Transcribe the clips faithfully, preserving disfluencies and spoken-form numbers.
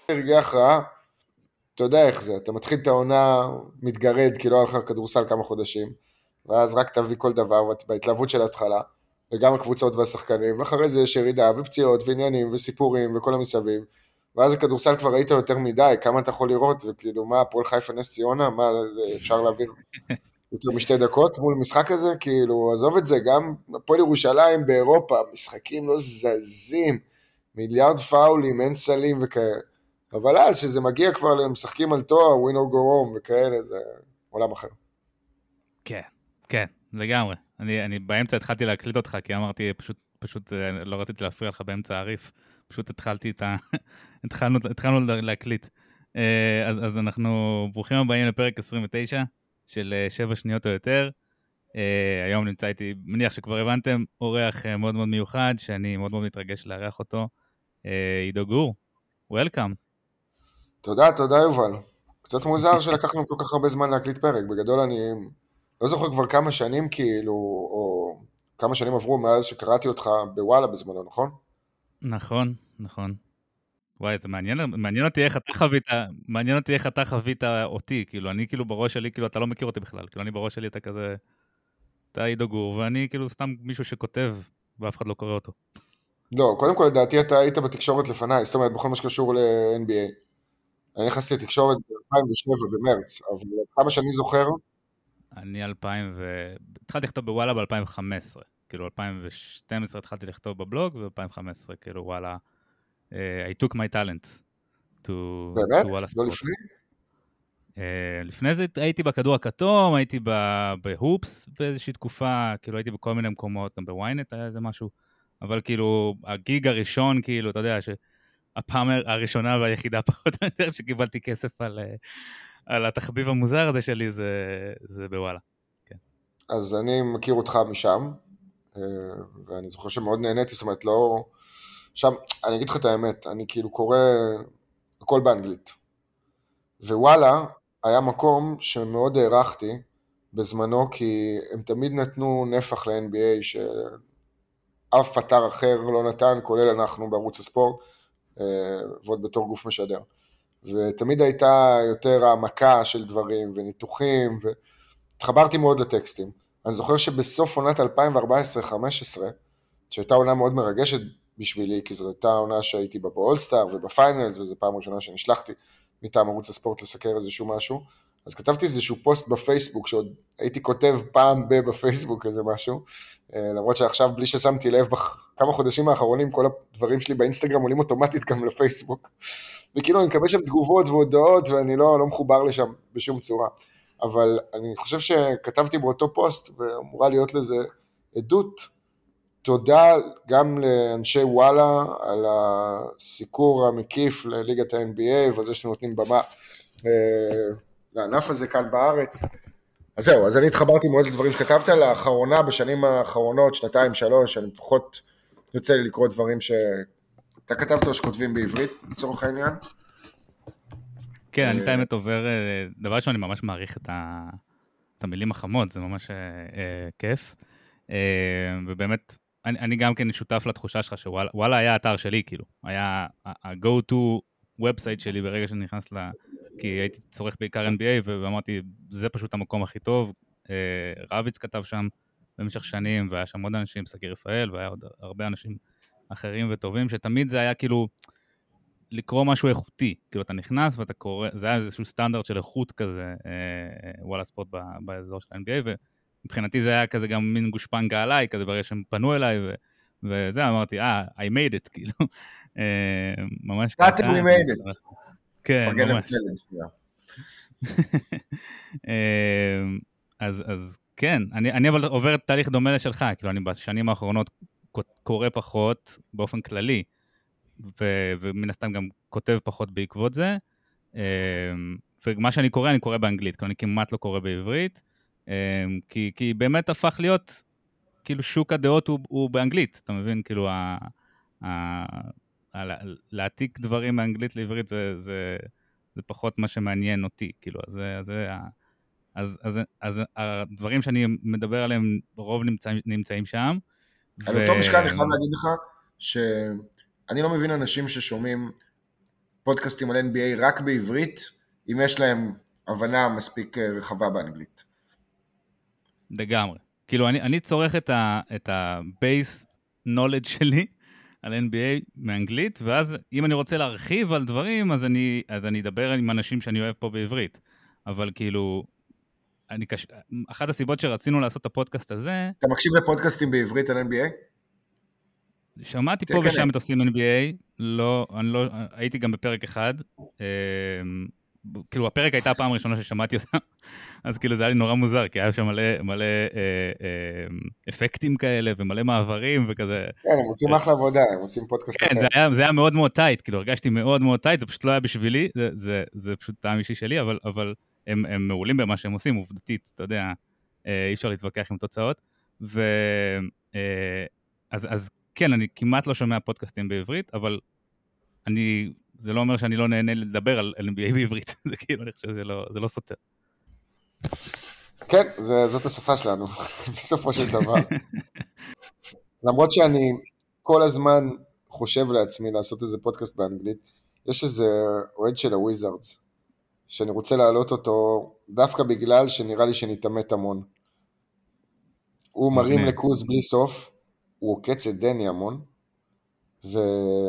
רגעי הכרעה, אתה יודע איך זה, אתה מתחיל את העונה, מתגרד, כי לא היה לך כדורסל כמה חודשים, ואז רק תביא כל דבר, בהתלהבות של ההתחלה, וגם הקבוצות והשחקנים, ואחרי זה יש ירידה, ופציעות, ועניינים, וסיפורים, וכל המסביב, ואז הכדורסל כבר ראית יותר מדי, כמה אתה יכול לראות, וכאילו, מה, הפועל חיפה נס ציונה, מה, זה אפשר להעביר יותר משתי דקות מול משחק הזה, כאילו, עזוב את זה, גם הפועל ירושלים באירופה, משחקים לא זזים, מיליארד פאולים, אין סלים וכאלה. אבל אז שזה מגיע כבר למשחקים על תואר, win or go home וכאלה, זה עולם אחר. כן, כן, לגמרי. אני, אני באמצע התחלתי להקליט אותך, כי אמרתי, פשוט, פשוט לא רציתי להפריע לך באמצע העריף. פשוט התחלתי את ה... התחלנו, התחלנו להקליט. אז, אז אנחנו ברוכים הבאים לפרק עשרים ותשע, של שבע שניות או יותר. היום נמצא איתי, מניח שכבר הבנתם, אורח מאוד מאוד מיוחד, שאני מאוד מאוד מתרגש לארח אותו. עידו גור, וולקאם. תודה, תודה יובל. קצת מוזר שלקחנו כל כך הרבה זמן להקליט פרק. בגדול אני לא זוכר כבר כמה שנים כאילו, או כמה שנים עברו מאז שקראתי אותך בוואלה בזמנו, נכון? נכון, נכון. וואי, זה מעניין, מעניין אותי איך אתה חווית, מעניין אותי איך אתה חווית אותי, כאילו, אני כאילו בראש שלי, כאילו, אתה לא מכיר אותי בכלל, כאילו, אני בראש שלי אתה כזה, אתה עידו גור, ואני כאילו סתם מישהו שכותב, ואף אחד לא קורא אותו. לא, קודם כל לדעתי אתה היית בתקשורת לפניי, זאת אומרת, בכל מה שקשור ל-אן בי איי. אני נכנסתי לתקשורת ב-אלפיים ושבע במרץ, אבל כמה שאני זוכר... אני אלפיים ו... התחלתי לכתוב בוואלה ב-אלפיים וחמש עשרה, כאילו, אלפיים ושתים עשרה התחלתי לכתוב בבלוג, ו-אלפיים וחמש עשרה, כאילו, וואלה, uh, I took my talents to, באמת? to וואלה לא ספורט. לפני? Uh, לפני זה הייתי בכדור הכתום, הייתי בהופס באיזושהי תקופה, כאילו הייתי בכל מיני מקומות, גם בוויינט היה איזה משהו, אבל כאילו הגיג הראשון, כאילו, אתה יודע, שהפעם הראשונה והיחידה פחות או יותר שקיבלתי כסף על, על התחביב המוזר הזה שלי, זה, זה בוואלה. כן. אז אני מכיר אותך משם, ואני זוכר שמאוד נהניתי, זאת אומרת, לא... שם, אני אגיד לך את האמת, אני כאילו קורא הכל באנגלית. ווואלה, היה מקום שמאוד הערכתי בזמנו, כי הם תמיד נתנו נפח ל-אן בי איי, שאף אתר אחר לא נתן, כולל אנחנו בערוץ הספורט, ועוד בתור גוף משדר. ותמיד הייתה יותר העמקה של דברים וניתוחים, והתחברתי מאוד לטקסטים. אני זוכר שבסוף עונת אלפיים וארבע עשרה חמש עשרה, שהייתה עונה מאוד מרגשת בשבילי, כי זו הייתה עונה שהייתי בה באולסטאר ובפיינלס, וזו פעם ראשונה שנשלחתי מטעם ערוץ הספורט לסקר איזשהו משהו, אז כתבתי איזשהו פוסט בפייסבוק, שעוד הייתי כותב פעם ב- בפייסבוק איזה משהו, למרות שעכשיו בלי ששמתי לב, בכמה חודשים האחרונים כל הדברים שלי באינסטגרם עולים אוטומטית גם לפייסבוק, וכאילו אני מקבל שם תגובות והודעות, ואני לא, לא מחובר לשם בשום צורה. אבל אני חושב שכתבתי באותו פוסט, ואמורה להיות לזה עדות, תודה גם לאנשי וואלה, על הסיקור המקיף לליגת ה-אן בי איי, ועל זה שאתם נותנים במה לענף הזה כאן בארץ. אז זהו, אז אני התחברתי מאוד לדברים שכתבת, לאחרונה, בשנים האחרונות, שנתיים, שלוש, אני פחות יוצא לי לקרוא דברים שאתה כתבת או שכותבים בעברית, לצורך העניין. כן, אני את האמת עובר, דבר ראשון, אני ממש מעריך את, ה, את המילים החמות, זה ממש אה, כיף. אה, ובאמת, אני, אני גם כן שותף לתחושה שלך שוואלה היה האתר שלי, כאילו. היה ה-go-to website שלי ברגע שאני נכנס ל... כי הייתי צורך בעיקר אן בי איי, ואמרתי, זה פשוט המקום הכי טוב. אה, רביץ כתב שם במשך שנים, והיה שם עוד אנשים, סגיר רפאל, והיה עוד הרבה אנשים אחרים וטובים, שתמיד זה היה כאילו... לקרוא משהו איכותי, כאילו אתה נכנס ואתה קורא, זה היה איזשהו סטנדרט של איכות כזה, וואלה ספורט באזור של ה-אן בי איי, ומבחינתי זה היה כזה גם מין גושפנגה עליי, כזה ברגע שהם פנו אליי, וזה, אמרתי, אה, I made it, כאילו, ממש ככה. That we made it. כן, ממש. אז כן, אני אבל עובר תהליך דומה לשלך, כאילו אני בשנים האחרונות קורא פחות באופן כללי, ו- ומן הסתם גם כותב פחות בעקבות זה, ומה שאני קורא, אני קורא באנגלית, כי אני כמעט לא קורא בעברית, כי, כי באמת הפך להיות, כאילו שוק הדעות הוא, הוא באנגלית, אתה מבין? כאילו, ה- ה- ה- להעתיק דברים מאנגלית לעברית, זה, זה, זה פחות מה שמעניין אותי, כאילו, אז, אז, אז, אז, אז הדברים שאני מדבר עליהם, רוב נמצאים, נמצאים שם. על ו... אותו משקל אני חייב להגיד לך, ש... אני לא מבין אנשים ששומעים פודקאסטים על אן בי איי רק בעברית, אם יש להם הבנה מספיק רחבה באנגלית. לגמרי. כאילו, אני, אני צורך את ה, את ה-base knowledge שלי על אן בי איי מאנגלית, ואז אם אני רוצה להרחיב על דברים, אז אני, אז אני אדבר עם אנשים שאני אוהב פה בעברית. אבל כאילו, אני קש... אחת הסיבות שרצינו לעשות את הפודקאסט הזה... אתה מקשיב לפודקאסטים בעברית על אן בי איי? שמעתי פה ושם את עושים אן בי איי, לא, אני לא, הייתי גם בפרק אחד, כאילו הפרק הייתה הפעם הראשונה ששמעתי אותה, אז כאילו זה היה לי נורא מוזר, כי היה שם מלא, מלא אה, אה, אפקטים כאלה ומלא מעברים וכזה. כן, הם עושים אחלה עבודה, הם עושים פודקאסט אחר. כן, זה היה, זה היה מאוד מאוד טייט, כאילו הרגשתי מאוד מאוד טייט, זה פשוט לא היה בשבילי, זה, זה, זה פשוט טעם אישי שלי, אבל, אבל הם, הם מעולים במה שהם עושים, עובדתית, אתה יודע, אי אפשר להתווכח עם תוצאות, ו... אה, אז, אז כן, אני כמעט לא שומע פודקאסטים בעברית, אבל אני, זה לא אומר שאני לא נהנה לדבר על אן בי איי בעברית, זה כאילו, אני חושב שזה לא, זה לא סותר. כן, זה, זאת השפה שלנו, בסופו של דבר. למרות שאני כל הזמן חושב לעצמי לעשות איזה פודקאסט באנגלית, יש איזה אוהד של הוויזארדס, שאני רוצה להעלות אותו דווקא בגלל שנראה לי שנתאמת המון. הוא מרים לקוז בלי סוף, הוא עוקץ את דני המון, ו...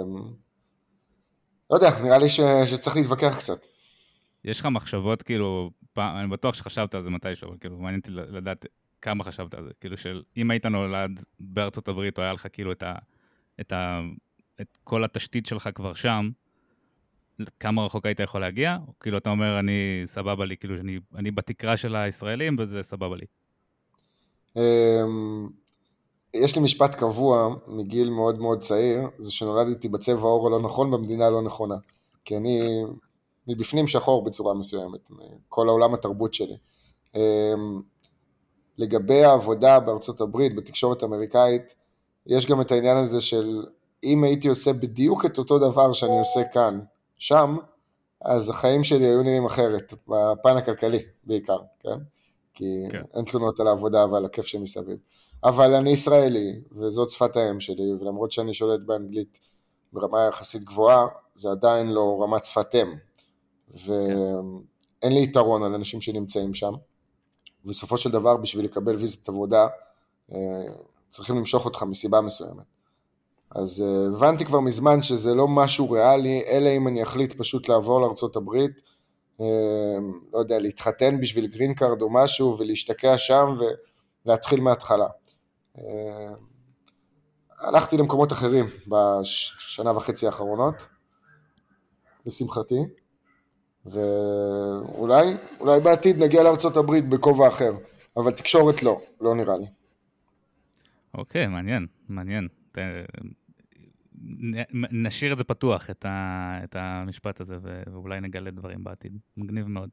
לא יודע, נראה לי ש... שצריך להתווכח קצת. יש לך מחשבות, כאילו, פעם, אני בטוח שחשבת על זה מתישהו, אבל כאילו, מעניין אותי לדעת כמה חשבת על זה, כאילו של, אם היית נולד בארצות הברית, או היה לך כאילו את ה... את ה... את כל התשתית שלך כבר שם, כמה רחוק היית יכול להגיע? או כאילו, אתה אומר, אני סבבה לי, כאילו, שאני, אני בתקרה של הישראלים, וזה סבבה לי. יש לי משפט קבוע מגיל מאוד מאוד צעיר, זה שנולדתי בצבע האור הלא נכון במדינה הלא נכונה, כי אני מבפנים שחור בצורה מסוימת, כל העולם התרבות שלי. לגבי העבודה בארצות הברית, בתקשורת אמריקאית, יש גם את העניין הזה של אם הייתי עושה בדיוק את אותו דבר שאני עושה כאן, שם, אז החיים שלי היו נראים אחרת, בפן הכלכלי בעיקר, כן? כי כן. אין תלונות על העבודה ועל הכיף שמסביב. אבל אני ישראלי, וזאת שפת האם שלי, ולמרות שאני שולט באנגלית ברמה יחסית גבוהה, זה עדיין לא רמת שפת אם, ואין לי יתרון על אנשים שנמצאים שם, ובסופו של דבר, בשביל לקבל ויזת עבודה, צריכים למשוך אותך מסיבה מסוימת. אז הבנתי כבר מזמן שזה לא משהו ריאלי, אלא אם אני אחליט פשוט לעבור לארצות הברית, לא יודע, להתחתן בשביל גרין קארד או משהו, ולהשתקע שם ולהתחיל מההתחלה. הלכתי למקומות אחרים בשנה וחצי האחרונות, לשמחתי, ואולי אולי בעתיד נגיע לארצות הברית בכובע אחר, אבל תקשורת לא, לא נראה לי. אוקיי, מעניין, מעניין. נשאיר את זה פתוח, את, ה, את המשפט הזה, ואולי נגלה דברים בעתיד. מגניב מאוד.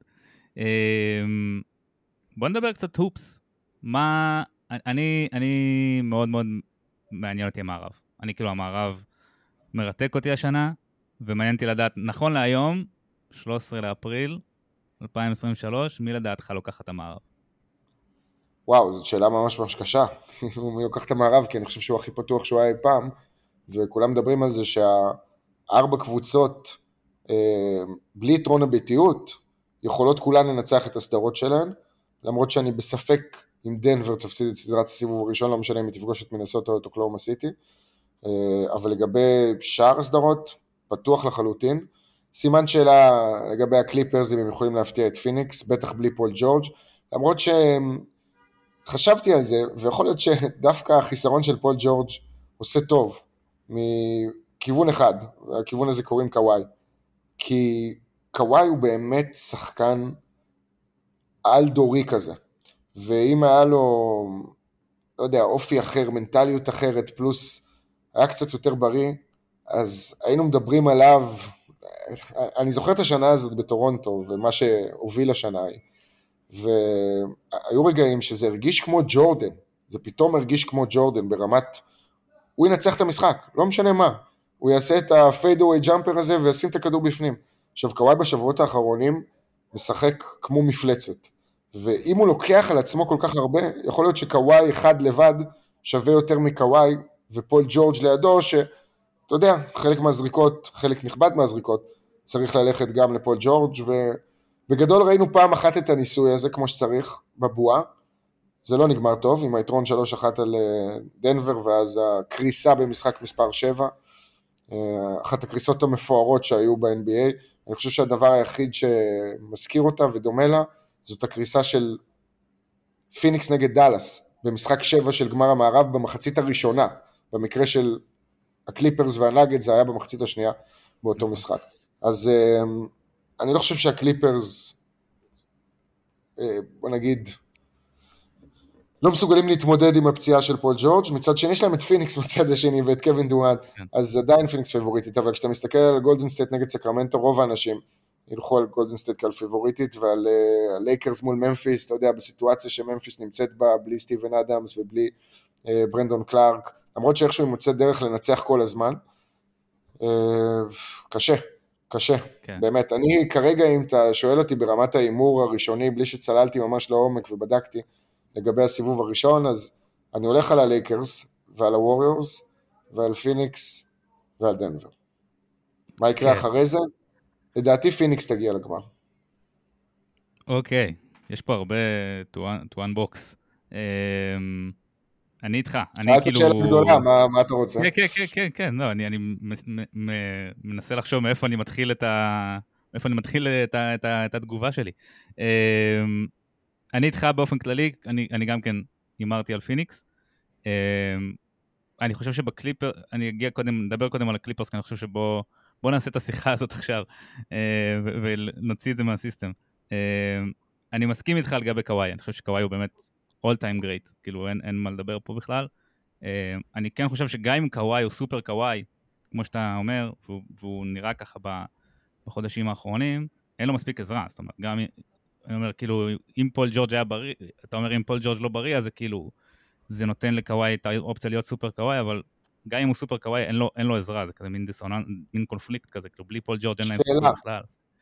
בוא נדבר קצת הופס. מה, אני, אני מאוד מאוד מעניין אותי המערב. אני כאילו המערב מרתק אותי השנה, ומעניין אותי לדעת, נכון להיום, שלושה עשר לאפריל אלפיים עשרים ושלוש, מי לדעתך לוקח את המערב? וואו, זאת שאלה ממש ממש קשה. מי לוקח את המערב, כי אני חושב שהוא הכי פתוח שהוא היה אי פעם, וכולם מדברים על זה שהארבע קבוצות, בלי יתרון הביתיות, יכולות כולן לנצח את הסדרות שלהן, למרות שאני בספק אם דנבר תפסיד את סדרת הסיבוב הראשון, לא משנה אם היא תפגוש את מינסוטה או את אוקלאומה סיטי, אבל לגבי שאר הסדרות, פתוח לחלוטין. סימן שאלה לגבי הקליפרס, אם הם יכולים להפתיע את פיניקס, בטח בלי פול ג'ורג', למרות שחשבתי על זה, ויכול להיות שדווקא החיסרון של פול ג'ורג' עושה טוב, מכיוון אחד, והכיוון הזה קוראים קוואי, כי קוואי הוא באמת שחקן על דורי כזה, ואם היה לו, לא יודע, אופי אחר, מנטליות אחרת, פלוס היה קצת יותר בריא, אז היינו מדברים עליו, אני זוכר את השנה הזאת בטורונטו, ומה שהוביל השנה היא, והיו רגעים שזה הרגיש כמו ג'ורדן, זה פתאום הרגיש כמו ג'ורדן, ברמת, הוא ינצח את המשחק, לא משנה מה, הוא יעשה את הפיידאווי ג'אמפר הזה, וישים את הכדור בפנים. עכשיו, קוואי בשבועות האחרונים, משחק כמו מפלצת, ואם הוא לוקח על עצמו כל כך הרבה, יכול להיות שקוואי אחד לבד, שווה יותר מקוואי, ופול ג'ורג' לידו, שאתה יודע, חלק מהזריקות, חלק נכבד מהזריקות, צריך ללכת גם לפול ג'ורג', ובגדול ראינו פעם אחת את הניסוי הזה כמו שצריך בבועה, זה לא נגמר טוב, עם היתרון שלוש אחת על דנבר, ואז הקריסה במשחק מספר שבע, אחת הקריסות המפוארות שהיו ב-אן בי איי, אני חושב שהדבר היחיד שמזכיר אותה ודומה לה, זאת הקריסה של פיניקס נגד דלס, במשחק שבע של גמר המערב במחצית הראשונה, במקרה של הקליפרס והנאגט זה היה במחצית השנייה באותו משחק. אז אני לא חושב שהקליפרס, בוא נגיד, לא מסוגלים להתמודד עם הפציעה של פול ג'ורג', מצד שני יש להם את פיניקס בצד השני ואת קווין דורנט, אז עדיין פיניקס פיבוריטית, אבל כשאתה מסתכל על גולדן סטייט נגד סקרמנטו, רוב האנשים ילכו על גולדן סטייט כעל פיבוריטית, ועל לייקרס מול ממפיס, אתה יודע, בסיטואציה שממפיס נמצאת בה, בלי סטיבן אדמס ובלי ברנדון קלארק, למרות שאיכשהו מוצא דרך לנצח כל הזמן, קשה, קשה, כן. באמת, אני כרגע אם אתה שואל אותי ברמת האימור הראשוני, בלי שצללתי ממש לעומק ובדקתי, לגבי הסיבוב הראשון, אז אני הולך על הלייקרס, ועל הווריורס, ועל פיניקס, ועל דנבר. מה יקרה okay. אחרי זה? לדעתי פיניקס תגיע לגמר. אוקיי, okay. יש פה הרבה to one box. Um, אני איתך, אני כאילו... שאלת שאלה גדולה, מה, מה אתה רוצה? כן, כן, כן, כן, כן, לא, אני, אני מנסה לחשוב מאיפה אני מתחיל את ה... מאיפה אני מתחיל את, ה, את, ה, את התגובה שלי. Um, אני איתך באופן כללי, אני, אני גם כן אמרתי על פיניקס. Uh, אני חושב שבקליפר, אני אגיע קודם, נדבר קודם על הקליפרס, כי אני חושב שבוא בוא נעשה את השיחה הזאת עכשיו, uh, ונוציא את זה מהסיסטם. Uh, אני מסכים איתך לגבי קוואי, אני חושב שקוואי הוא באמת all time great, כאילו אין, אין מה לדבר פה בכלל. Uh, אני כן חושב שגם אם קוואי הוא סופר קוואי, כמו שאתה אומר, והוא, והוא נראה ככה בחודשים האחרונים, אין לו מספיק עזרה, זאת אומרת, גם... אני אומר, כאילו, אם פול ג'ורג' היה בריא, אתה אומר, אם פול ג'ורג' לא בריא, אז זה כאילו, זה נותן לקוואי את האופציה להיות סופר קוואי, אבל גם אם הוא סופר קוואי, אין לו, אין לו עזרה, זה כזה מין דיסוננס, מין קונפליקט כזה, כאילו, בלי פול ג'ורג' אין להם סופר בכלל.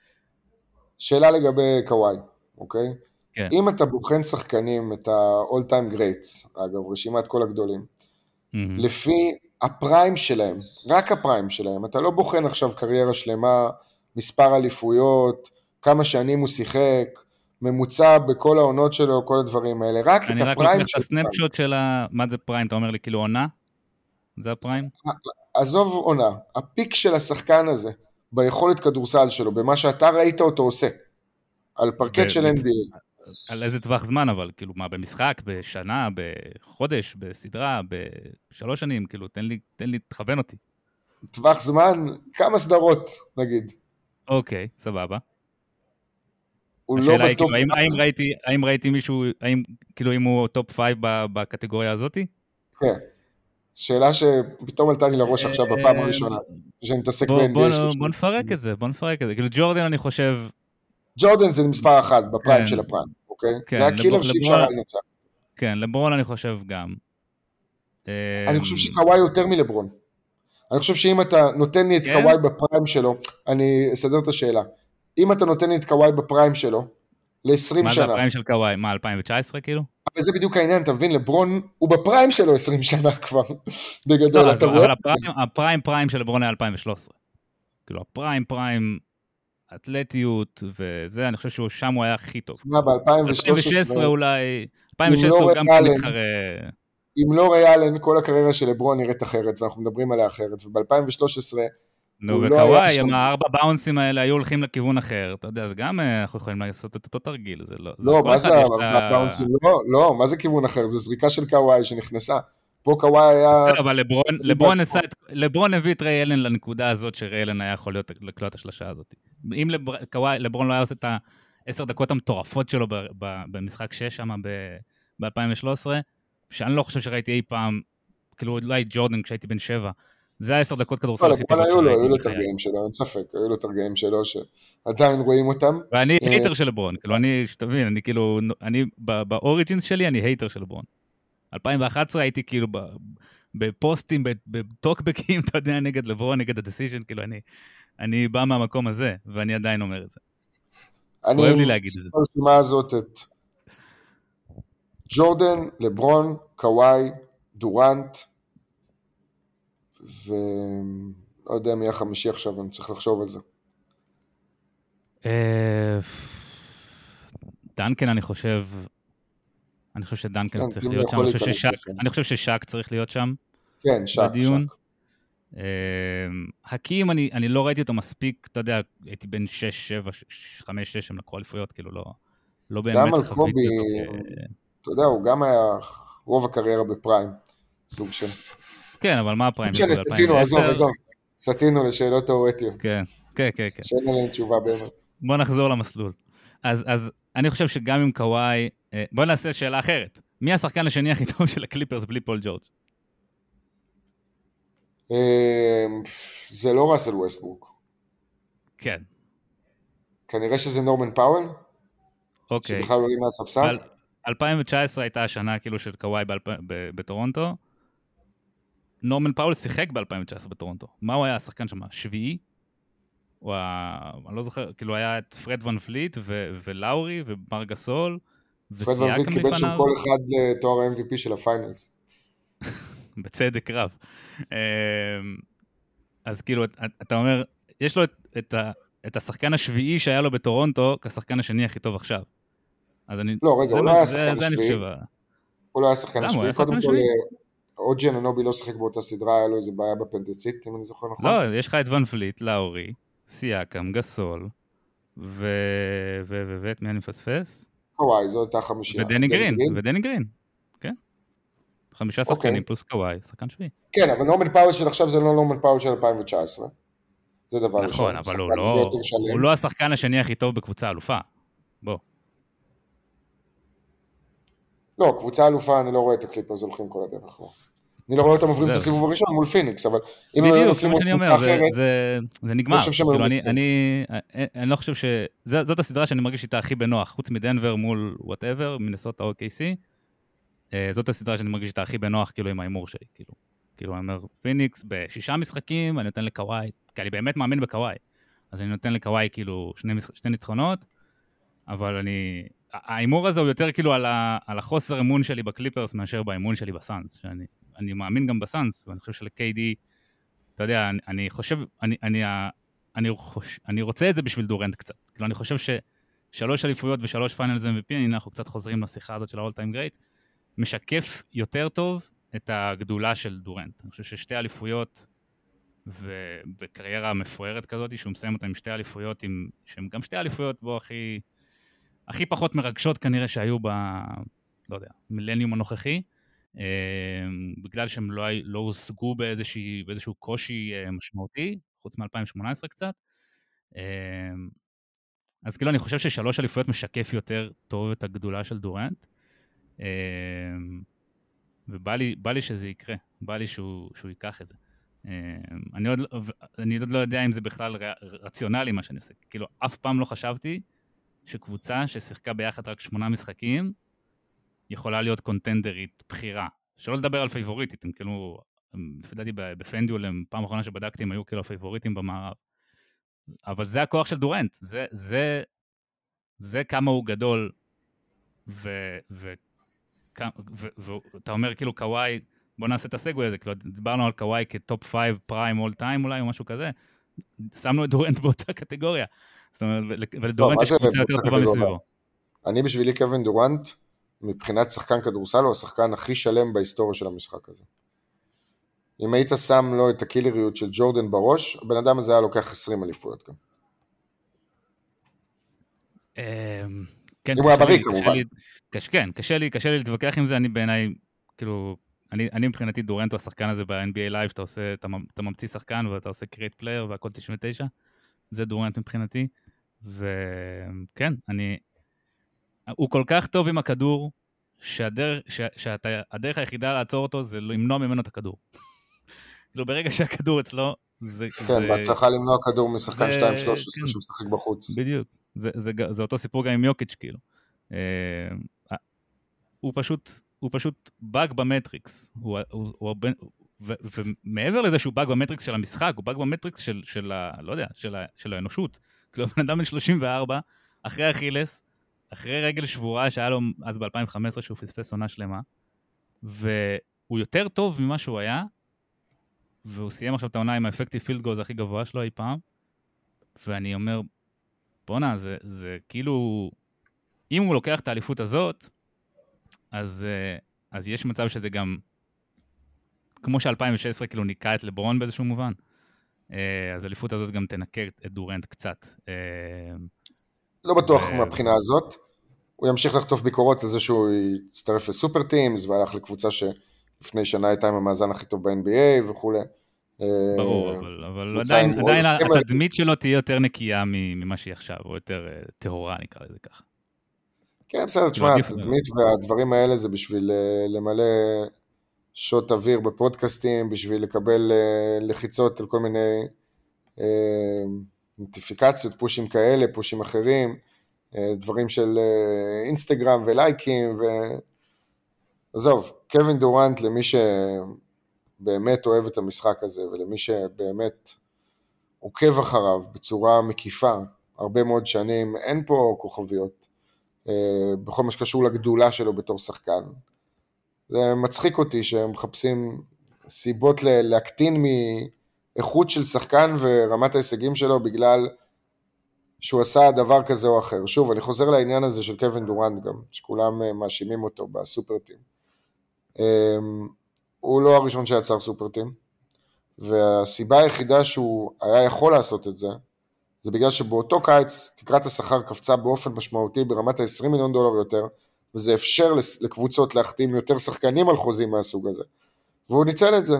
שאלה לגבי קוואי, אוקיי? כן. אם אתה בוחן שחקנים, את ה-all time greats, אגב, רשימת כל הגדולים, mm-hmm. לפי הפריים שלהם, רק הפריים שלהם, אתה לא בוחן עכשיו קריירה שלמה, מספר אליפויות, כמה שנים הוא שיחק, ממוצע בכל העונות שלו, כל הדברים האלה, רק את הפריים שלו. אני רק לוקח את הסנפשוט של ה... מה זה פריים? אתה אומר לי כאילו עונה? זה הפריים? עזוב עונה, הפיק של השחקן הזה, ביכולת כדורסל שלו, במה שאתה ראית אותו עושה, על פרקט של אן בי איי. על איזה טווח זמן אבל? כאילו מה, במשחק, בשנה, בחודש, בסדרה, בשלוש שנים, כאילו תן לי, תן לי, תכוון אותי. טווח זמן, כמה סדרות, נגיד. אוקיי, סבבה. השאלה היא, כאילו, האם, האם, ראיתי, האם ראיתי מישהו, האם, כאילו, אם הוא טופ פייב בקטגוריה הזאת? כן. שאלה שפתאום עלתה לי לראש עכשיו בפעם הראשונה, שאני מתעסק ב-אן בי איי. בוא נפרק את זה, בוא נפרק את זה. כאילו, ג'ורדן, אני חושב... ג'ורדן זה מספר אחת בפריים של הפריים, אוקיי? זה הקילר שאפשר לנצח. כן, לברון אני חושב גם. אני חושב שקוואי יותר מלברון. אני חושב שאם אתה נותן לי את קוואי בפריים שלו, אני אסדר את השאלה. אם אתה נותן לי את קוואי בפריים שלו, ל-עשרים שנה. מה זה הפריים של קוואי? מה, אלפיים תשע עשרה כאילו? אבל זה בדיוק העניין, אתה מבין, לברון הוא בפריים שלו עשרים שנה כבר, בגדול. לא, אבל הפריים, הפריים פריים של לברון היה אלפיים ושלוש עשרה. כאילו, הפריים פריים, אתלטיות וזה, אני חושב שהוא שם הוא היה הכי טוב. מה, ב-אלפיים ושלוש עשרה אולי, אלפיים ושש עשרה הוא גם מתחרה... אם לא ריאלן, כל הקריירה של לברון נראית אחרת, ואנחנו מדברים עליה אחרת, וב-אלפיים ושלוש עשרה... נו, וקוואי, עם הארבע באונסים האלה היו הולכים לכיוון אחר, אתה יודע, זה גם אנחנו יכולים לעשות את אותו תרגיל, זה לא... לא, מה זה הארבע באונסים? לא, לא, מה זה כיוון אחר? זה זריקה של קוואי שנכנסה. פה קוואי היה... אבל לברון הביא את ריי אלן לנקודה הזאת, שריי אלן היה יכול להיות לקלוט השלושה הזאת. אם לברון לא היה עושה את העשר דקות המטורפות שלו במשחק שש שם ב-אלפיים ושלוש עשרה, שאני לא חושב שראיתי אי פעם, כאילו אולי ג'ורדן כשהייתי בן שבע, זה העשר דקות כדורסל הכי טובות שראיתי. היו לו תרגעים שלו, אין ספק, היו לו תרגעים שלו שעדיין רואים אותם. ואני הייטר של לברון, כאילו אני, שתבין, אני כאילו, אני באוריג'ינס שלי אני הייטר של לברון. אלפיים ואחת עשרה הייתי כאילו בפוסטים, בטוקבקים, אתה יודע, נגד לברון, נגד הדסיז'ן, כאילו אני, אני בא מהמקום הזה, ואני עדיין אומר את זה. אוהב לי להגיד את זה. אני ברשימה הזאת את ג'ורדן, לברון, קוואי, דורנט, ולא יודע מי החמישי עכשיו, אני צריך לחשוב על זה. דנקן, אני חושב, אני חושב שדנקן כן, צריך טימי להיות שם, יכול אני חושב להיכנס ששק, לשם. אני חושב ששק צריך להיות שם. כן, שק, בדיון. שק. הקים, אני, אני לא ראיתי אותו מספיק, אתה יודע, הייתי בין שש, שבע, חמש, שש, הם לקחו אליפויות, כאילו לא, לא גם באמת על חוויתי קובי, אותו כ... אתה יודע, הוא גם היה רוב הקריירה בפריים, סוג של. כן, אבל מה הפריים שלו משנה, ב-אלפיים סטינו, עזוב, ועשר? עזוב. סטינו לשאלות תיאורטיות. כן, כן, כן, כן. שאין עליהן תשובה באמת. בוא נחזור למסלול. אז, אז אני חושב שגם עם קוואי, בוא נעשה שאלה אחרת. מי השחקן השני הכי טוב של הקליפרס בלי פול ג'ורג'? זה לא ראסל ווסטברוק. כן. כנראה שזה נורמן פאוול? אוקיי. שבכלל עולים מהספסל? ב-אלפיים תשע עשרה הייתה השנה כאילו של קוואי בטורונטו. נורמן פאוול שיחק ב-אלפיים תשע עשרה בטורונטו. מה הוא היה השחקן שם? שביעי? הוא היה, אני לא זוכר, כאילו היה את פרד ון פליט ולאורי ומר גסול פרד ון פליט קיבל שם כל אחד לתואר ה-אם וי פי של הפיינלס. בצדק רב. אז כאילו, אתה אומר, יש לו את, את, ה, את השחקן השביעי שהיה לו בטורונטו כשחקן השני הכי טוב עכשיו. אז אני... לא, רגע, הוא לא היה שחקן השביעי. הוא לא היה שחקן השביעי. קודם כל, אוג'י אננובי לא שחק באותה סדרה, היה לו איזה בעיה בפנדצית, אם אני זוכר נכון. לא, יש לך את ון פליט, לאורי, סייקם, גסול, ו... ו... ו... ואת מי אני מפספס? קוואי, זו הייתה חמישייה. ודני גרין, ודני גרין, כן. חמישה שחקנים פלוס קוואי, שחקן שביעי. כן, אבל נורמן פאוול של עכשיו זה לא נורמן פאוול של אלפיים תשע עשרה. זה דבר ראשון. נכון, אבל הוא לא... הוא לא השחקן השני הכי טוב בקבוצה אלופה. בוא. לא, קבוצה אלופה, אני לא רואה את הקליפרס הולכים כל הדרך. אני לא רואה אותם עוברים את הסיבוב הראשון מול פיניקס, אבל אם הם נופלים עוד קבוצה אחרת... זה נגמר. אני לא חושב ש... זאת הסדרה שאני מרגיש איתה הכי בנוח, חוץ מדנבר מול וואטאבר, מינסוטה או קיי סי. זאת הסדרה שאני מרגיש איתה הכי בנוח, כאילו, עם האימור שלי, כאילו. כאילו, אני אומר, פיניקס בשישה משחקים, אני נותן לקוואי, כי אני באמת מאמין בקוואי. אז אני נותן לקוואי, כאילו, שני ניצחונות, אבל אני... האימור הזה הוא יותר כאילו על, ה, על החוסר אמון שלי בקליפרס מאשר באמון שלי בסאנס, שאני אני מאמין גם בסאנס, ואני חושב של-קיי די, אתה יודע, אני, אני חושב, אני, אני, אני, חוש, אני רוצה את זה בשביל דורנט קצת, כאילו אני חושב ששלוש אליפויות ושלוש פיינלס אם וי פי, אנחנו קצת חוזרים לשיחה הזאת של ה-all time great, משקף יותר טוב את הגדולה של דורנט, אני חושב ששתי אליפויות, ובקריירה מפוארת כזאת, שהוא מסיים אותה עם שתי אליפויות, עם, שהן גם שתי אליפויות בו הכי... הכי פחות מרגשות כנראה שהיו ב... לא יודע, מילניום הנוכחי, אה, בגלל שהם לא, לא הושגו באיזושהי, באיזשהו קושי אה, משמעותי, חוץ מ-אלפיים שמונה עשרה קצת. אה, אז כאילו אני חושב ששלוש אליפויות משקף יותר טוב את הגדולה של דורנט, אה, ובא לי, בא לי שזה יקרה, בא לי שהוא, שהוא ייקח את זה. אה, אני, עוד, אני עוד לא יודע אם זה בכלל רציונלי מה שאני עושה, כאילו אף פעם לא חשבתי, שקבוצה ששיחקה ביחד רק שמונה משחקים, יכולה להיות קונטנדרית בחירה. שלא לדבר על פייבוריטית, הם כאילו, לפי דעתי בפנדיול, הם פעם אחרונה שבדקתי, הם היו כאילו הפייבוריטים במערב. אבל זה הכוח של דורנט, זה, זה, זה כמה הוא גדול, ואתה אומר כאילו קוואי, בוא נעשה את הסגווי הזה, כאילו דיברנו על קוואי כטופ פייב פריים אול טיים אולי, או משהו כזה, שמנו את דורנט באותה קטגוריה. זאת אומרת, ולדורנט יש קבוצה יותר טובה מסביבו. אני בשבילי קווין דורנט, מבחינת שחקן כדורסל, הוא השחקן הכי שלם בהיסטוריה של המשחק הזה. אם היית שם לו את הקילריות של ג'ורדן בראש, הבן אדם הזה היה לוקח עשרים אליפויות גם. אם הוא היה בריא כמובן. כן, קשה לי, קשה לי להתווכח עם זה, אני בעיניי, כאילו, אני, אני מבחינתי דורנט הוא השחקן הזה ב-אן בי איי לייב, שאתה עושה, אתה ממציא שחקן ואתה עושה קריט פלייר והכל תשעים ותשע, זה דורנט מבחינתי, וכן, אני, הוא כל כך טוב עם הכדור, שהדרך, ש, שאתה, הדרך היחידה לעצור אותו זה למנוע ממנו את הכדור. כאילו ברגע שהכדור אצלו, זה... כן, בהצלחה למנוע כדור משחקן שתיים שלוש עשרה שמשחק בחוץ. בדיוק, זה, זה, זה אותו סיפור גם עם יוקיץ' כאילו. הוא פשוט, הוא פשוט באג במטריקס, הוא, הוא, הוא, ו, ומעבר לזה שהוא באג במטריקס של המשחק, הוא באג במטריקס של, של ה, לא יודע, של, ה, של האנושות. כאילו, בן אדם בן שלושים וארבע, אחרי אכילס, אחרי רגל שבורה שהיה לו אז ב-אלפיים וחמש עשרה שהוא פספס עונה שלמה, והוא יותר טוב ממה שהוא היה, והוא סיים עכשיו את העונה עם האפקטיב פילד גולס הכי גבוה שלו אי פעם, ואני אומר, בונה, זה, זה כאילו, אם הוא לוקח את האליפות הזאת, אז, אז יש מצב שזה גם, כמו ש-אלפיים ושש עשרה כאילו ניקה את לברון באיזשהו מובן, אז האליפות הזאת גם תנקה את דורנט קצת. לא בטוח ו... מהבחינה הזאת. הוא ימשיך לחטוף ביקורות על זה שהוא יצטרף לסופר טימס, והלך לקבוצה שלפני שנה הייתה עם המאזן הכי טוב ב-אן בי איי וכו'. ברור, אבל, אבל עדיין, עדיין התדמית שלו תהיה יותר נקייה ממה שהיא עכשיו, או יותר טהורה, נקרא לזה ככה. כן, בסדר, תשמע, התדמית והדברים האלה זה בשביל למלא שוט אוויר בפודקאסטים, בשביל לקבל לחיצות על כל מיני נוטיפיקציות, פושים כאלה, פושים אחרים, דברים של אינסטגרם ולייקים, ו... עזוב, קווין דורנט למי שבאמת אוהב את המשחק הזה, ולמי שבאמת עוקב אחריו בצורה מקיפה, הרבה מאוד שנים, אין פה כוכביות, בכל מה שקשור לגדולה שלו בתור שחקן. זה מצחיק אותי שהם מחפשים סיבות להקטין מאיכות של שחקן ורמת ההישגים שלו בגלל שהוא עשה דבר כזה או אחר. שוב, אני חוזר לעניין הזה של קווין דורנט גם, שכולם מאשימים אותו בסופרטים. הוא לא הראשון שיצר סופרטים, והסיבה היחידה שהוא היה יכול לעשות את זה, זה בגלל שבאותו קיץ תקרת השכר קפצה באופן משמעותי ברמת ה-עשרים מיליון דולר יותר, וזה אפשר לקבוצות להחתים יותר שחקנים על חוזים מהסוג הזה. והוא ניצל את זה.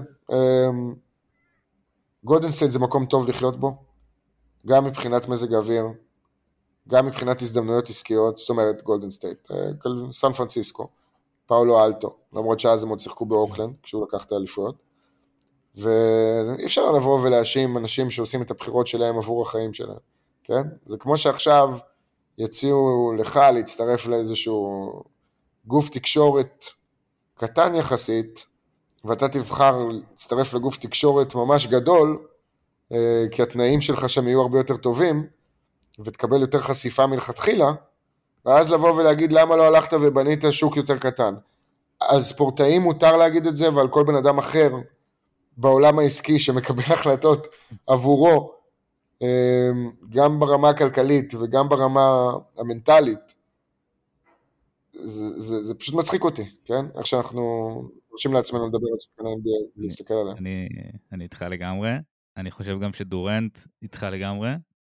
גולדן סטייט זה מקום טוב לחיות בו, גם מבחינת מזג האוויר, גם מבחינת הזדמנויות עסקיות, זאת אומרת גולדן סטייט, סן פרנסיסקו, פאולו אלטו, למרות שאז הם עוד שיחקו באוקלנד, כשהוא לקח את האליפויות, ואי אפשר לבוא ולהאשים אנשים שעושים את הבחירות שלהם עבור החיים שלהם, כן? זה כמו שעכשיו יציעו לך להצטרף לאיזשהו גוף תקשורת קטן יחסית, ואתה תבחר להצטרף לגוף תקשורת ממש גדול, כי התנאים שלך שם יהיו הרבה יותר טובים, ותקבל יותר חשיפה מלכתחילה, ואז לבוא ולהגיד למה לא הלכת ובנית שוק יותר קטן. על ספורטאים מותר להגיד את זה, ועל כל בן אדם אחר בעולם העסקי שמקבל החלטות עבורו, גם ברמה הכלכלית וגם ברמה המנטלית, זה, זה, זה פשוט מצחיק אותי, כן? איך שאנחנו רוצים לעצמנו לדבר על שחקני אן בי איי ולהסתכל עליהם. אני, אני איתך לגמרי, אני חושב גם שדורנט איתך לגמרי.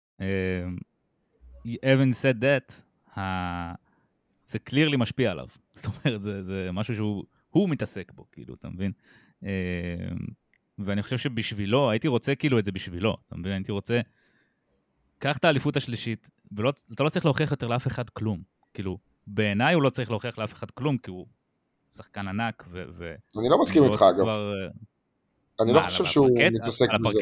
Evan said that, זה clearly משפיע עליו. זאת אומרת, זה, זה משהו שהוא הוא מתעסק בו, כאילו, אתה מבין? ואני חושב שבשבילו, הייתי רוצה כאילו את זה בשבילו, אתה מבין? הייתי רוצה, קח את האליפות השלישית, ואתה לא צריך להוכיח יותר לאף אחד כלום. כאילו, בעיניי הוא לא צריך להוכיח לאף אחד כלום, כי הוא שחקן ענק, ו... אני לא מסכים איתך, אגב. אני לא חושב שהוא מתעסק בזה.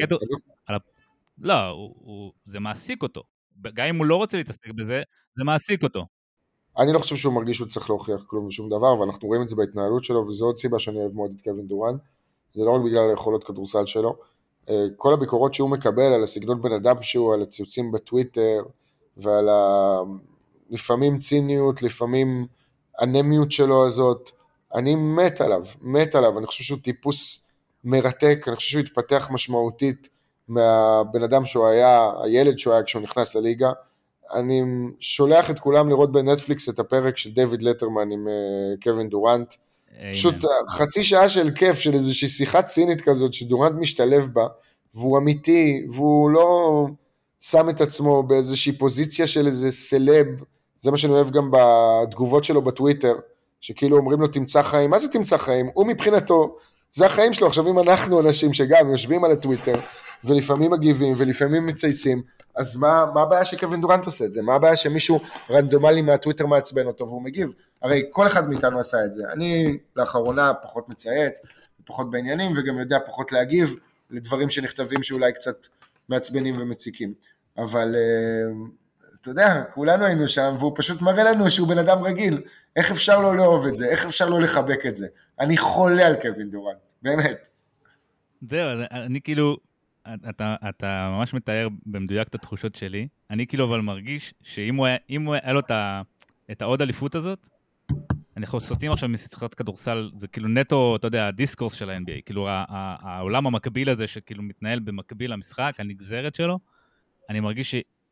לא, זה מעסיק אותו. גם אם הוא לא רוצה להתעסק בזה, זה מעסיק אותו. אני לא חושב שהוא מרגיש שהוא צריך להוכיח כלום ושום דבר, ואנחנו רואים את זה בהתנהלות שלו, וזו עוד סיבה שאני אוהב מאוד את קווין דורנט. זה לא רק בגלל היכולות כדורסל שלו. כל הביקורות שהוא מקבל על הסגנון בן אדם שהוא, על הציוצים בטוויטר, ועל ה... לפעמים ציניות, לפעמים אנמיות שלו הזאת, אני מת עליו, מת עליו, אני חושב שהוא טיפוס מרתק, אני חושב שהוא התפתח משמעותית מהבן אדם שהוא היה, הילד שהוא היה כשהוא נכנס לליגה. אני שולח את כולם לראות בנטפליקס את הפרק של דיוויד לטרמן עם קווין דורנט, פשוט חצי שעה של כיף, של איזושהי שיחה צינית כזאת, שדורנט משתלב בה, והוא אמיתי, והוא לא שם את עצמו באיזושהי פוזיציה של איזה סלב, זה מה שאני אוהב גם בתגובות שלו בטוויטר, שכאילו אומרים לו תמצא חיים, מה זה תמצא חיים? הוא מבחינתו, זה החיים שלו. עכשיו אם אנחנו אנשים שגם יושבים על הטוויטר, ולפעמים מגיבים, ולפעמים מצייצים, אז מה, מה הבעיה שקווין דורנט עושה את זה? מה הבעיה שמישהו רנדומלי מהטוויטר מעצבן אותו והוא מגיב? הרי כל אחד מאיתנו עשה את זה. אני לאחרונה פחות מצייץ, פחות בעניינים, וגם יודע פחות להגיב לדברים שנכתבים שאולי קצת מעצבנים ומציקים. אבל אתה יודע, כולנו היינו שם, והוא פשוט מראה לנו שהוא בן אדם רגיל. איך אפשר לא לאהוב את זה? איך אפשר לא לחבק את זה? אני חולה על קווין דורנט, באמת. זהו, אני כאילו, אתה, אתה ממש מתאר במדויק את התחושות שלי. אני כאילו אבל מרגיש שאם הוא היה, אם הוא היה לו את, את העוד אליפות הזאת, אנחנו סוטים עכשיו משיחת כדורסל, זה כאילו נטו, אתה יודע, הדיסקורס של ה-אן בי איי, כאילו העולם המקביל הזה שכאילו מתנהל במקביל למשחק, הנגזרת שלו, אני מרגיש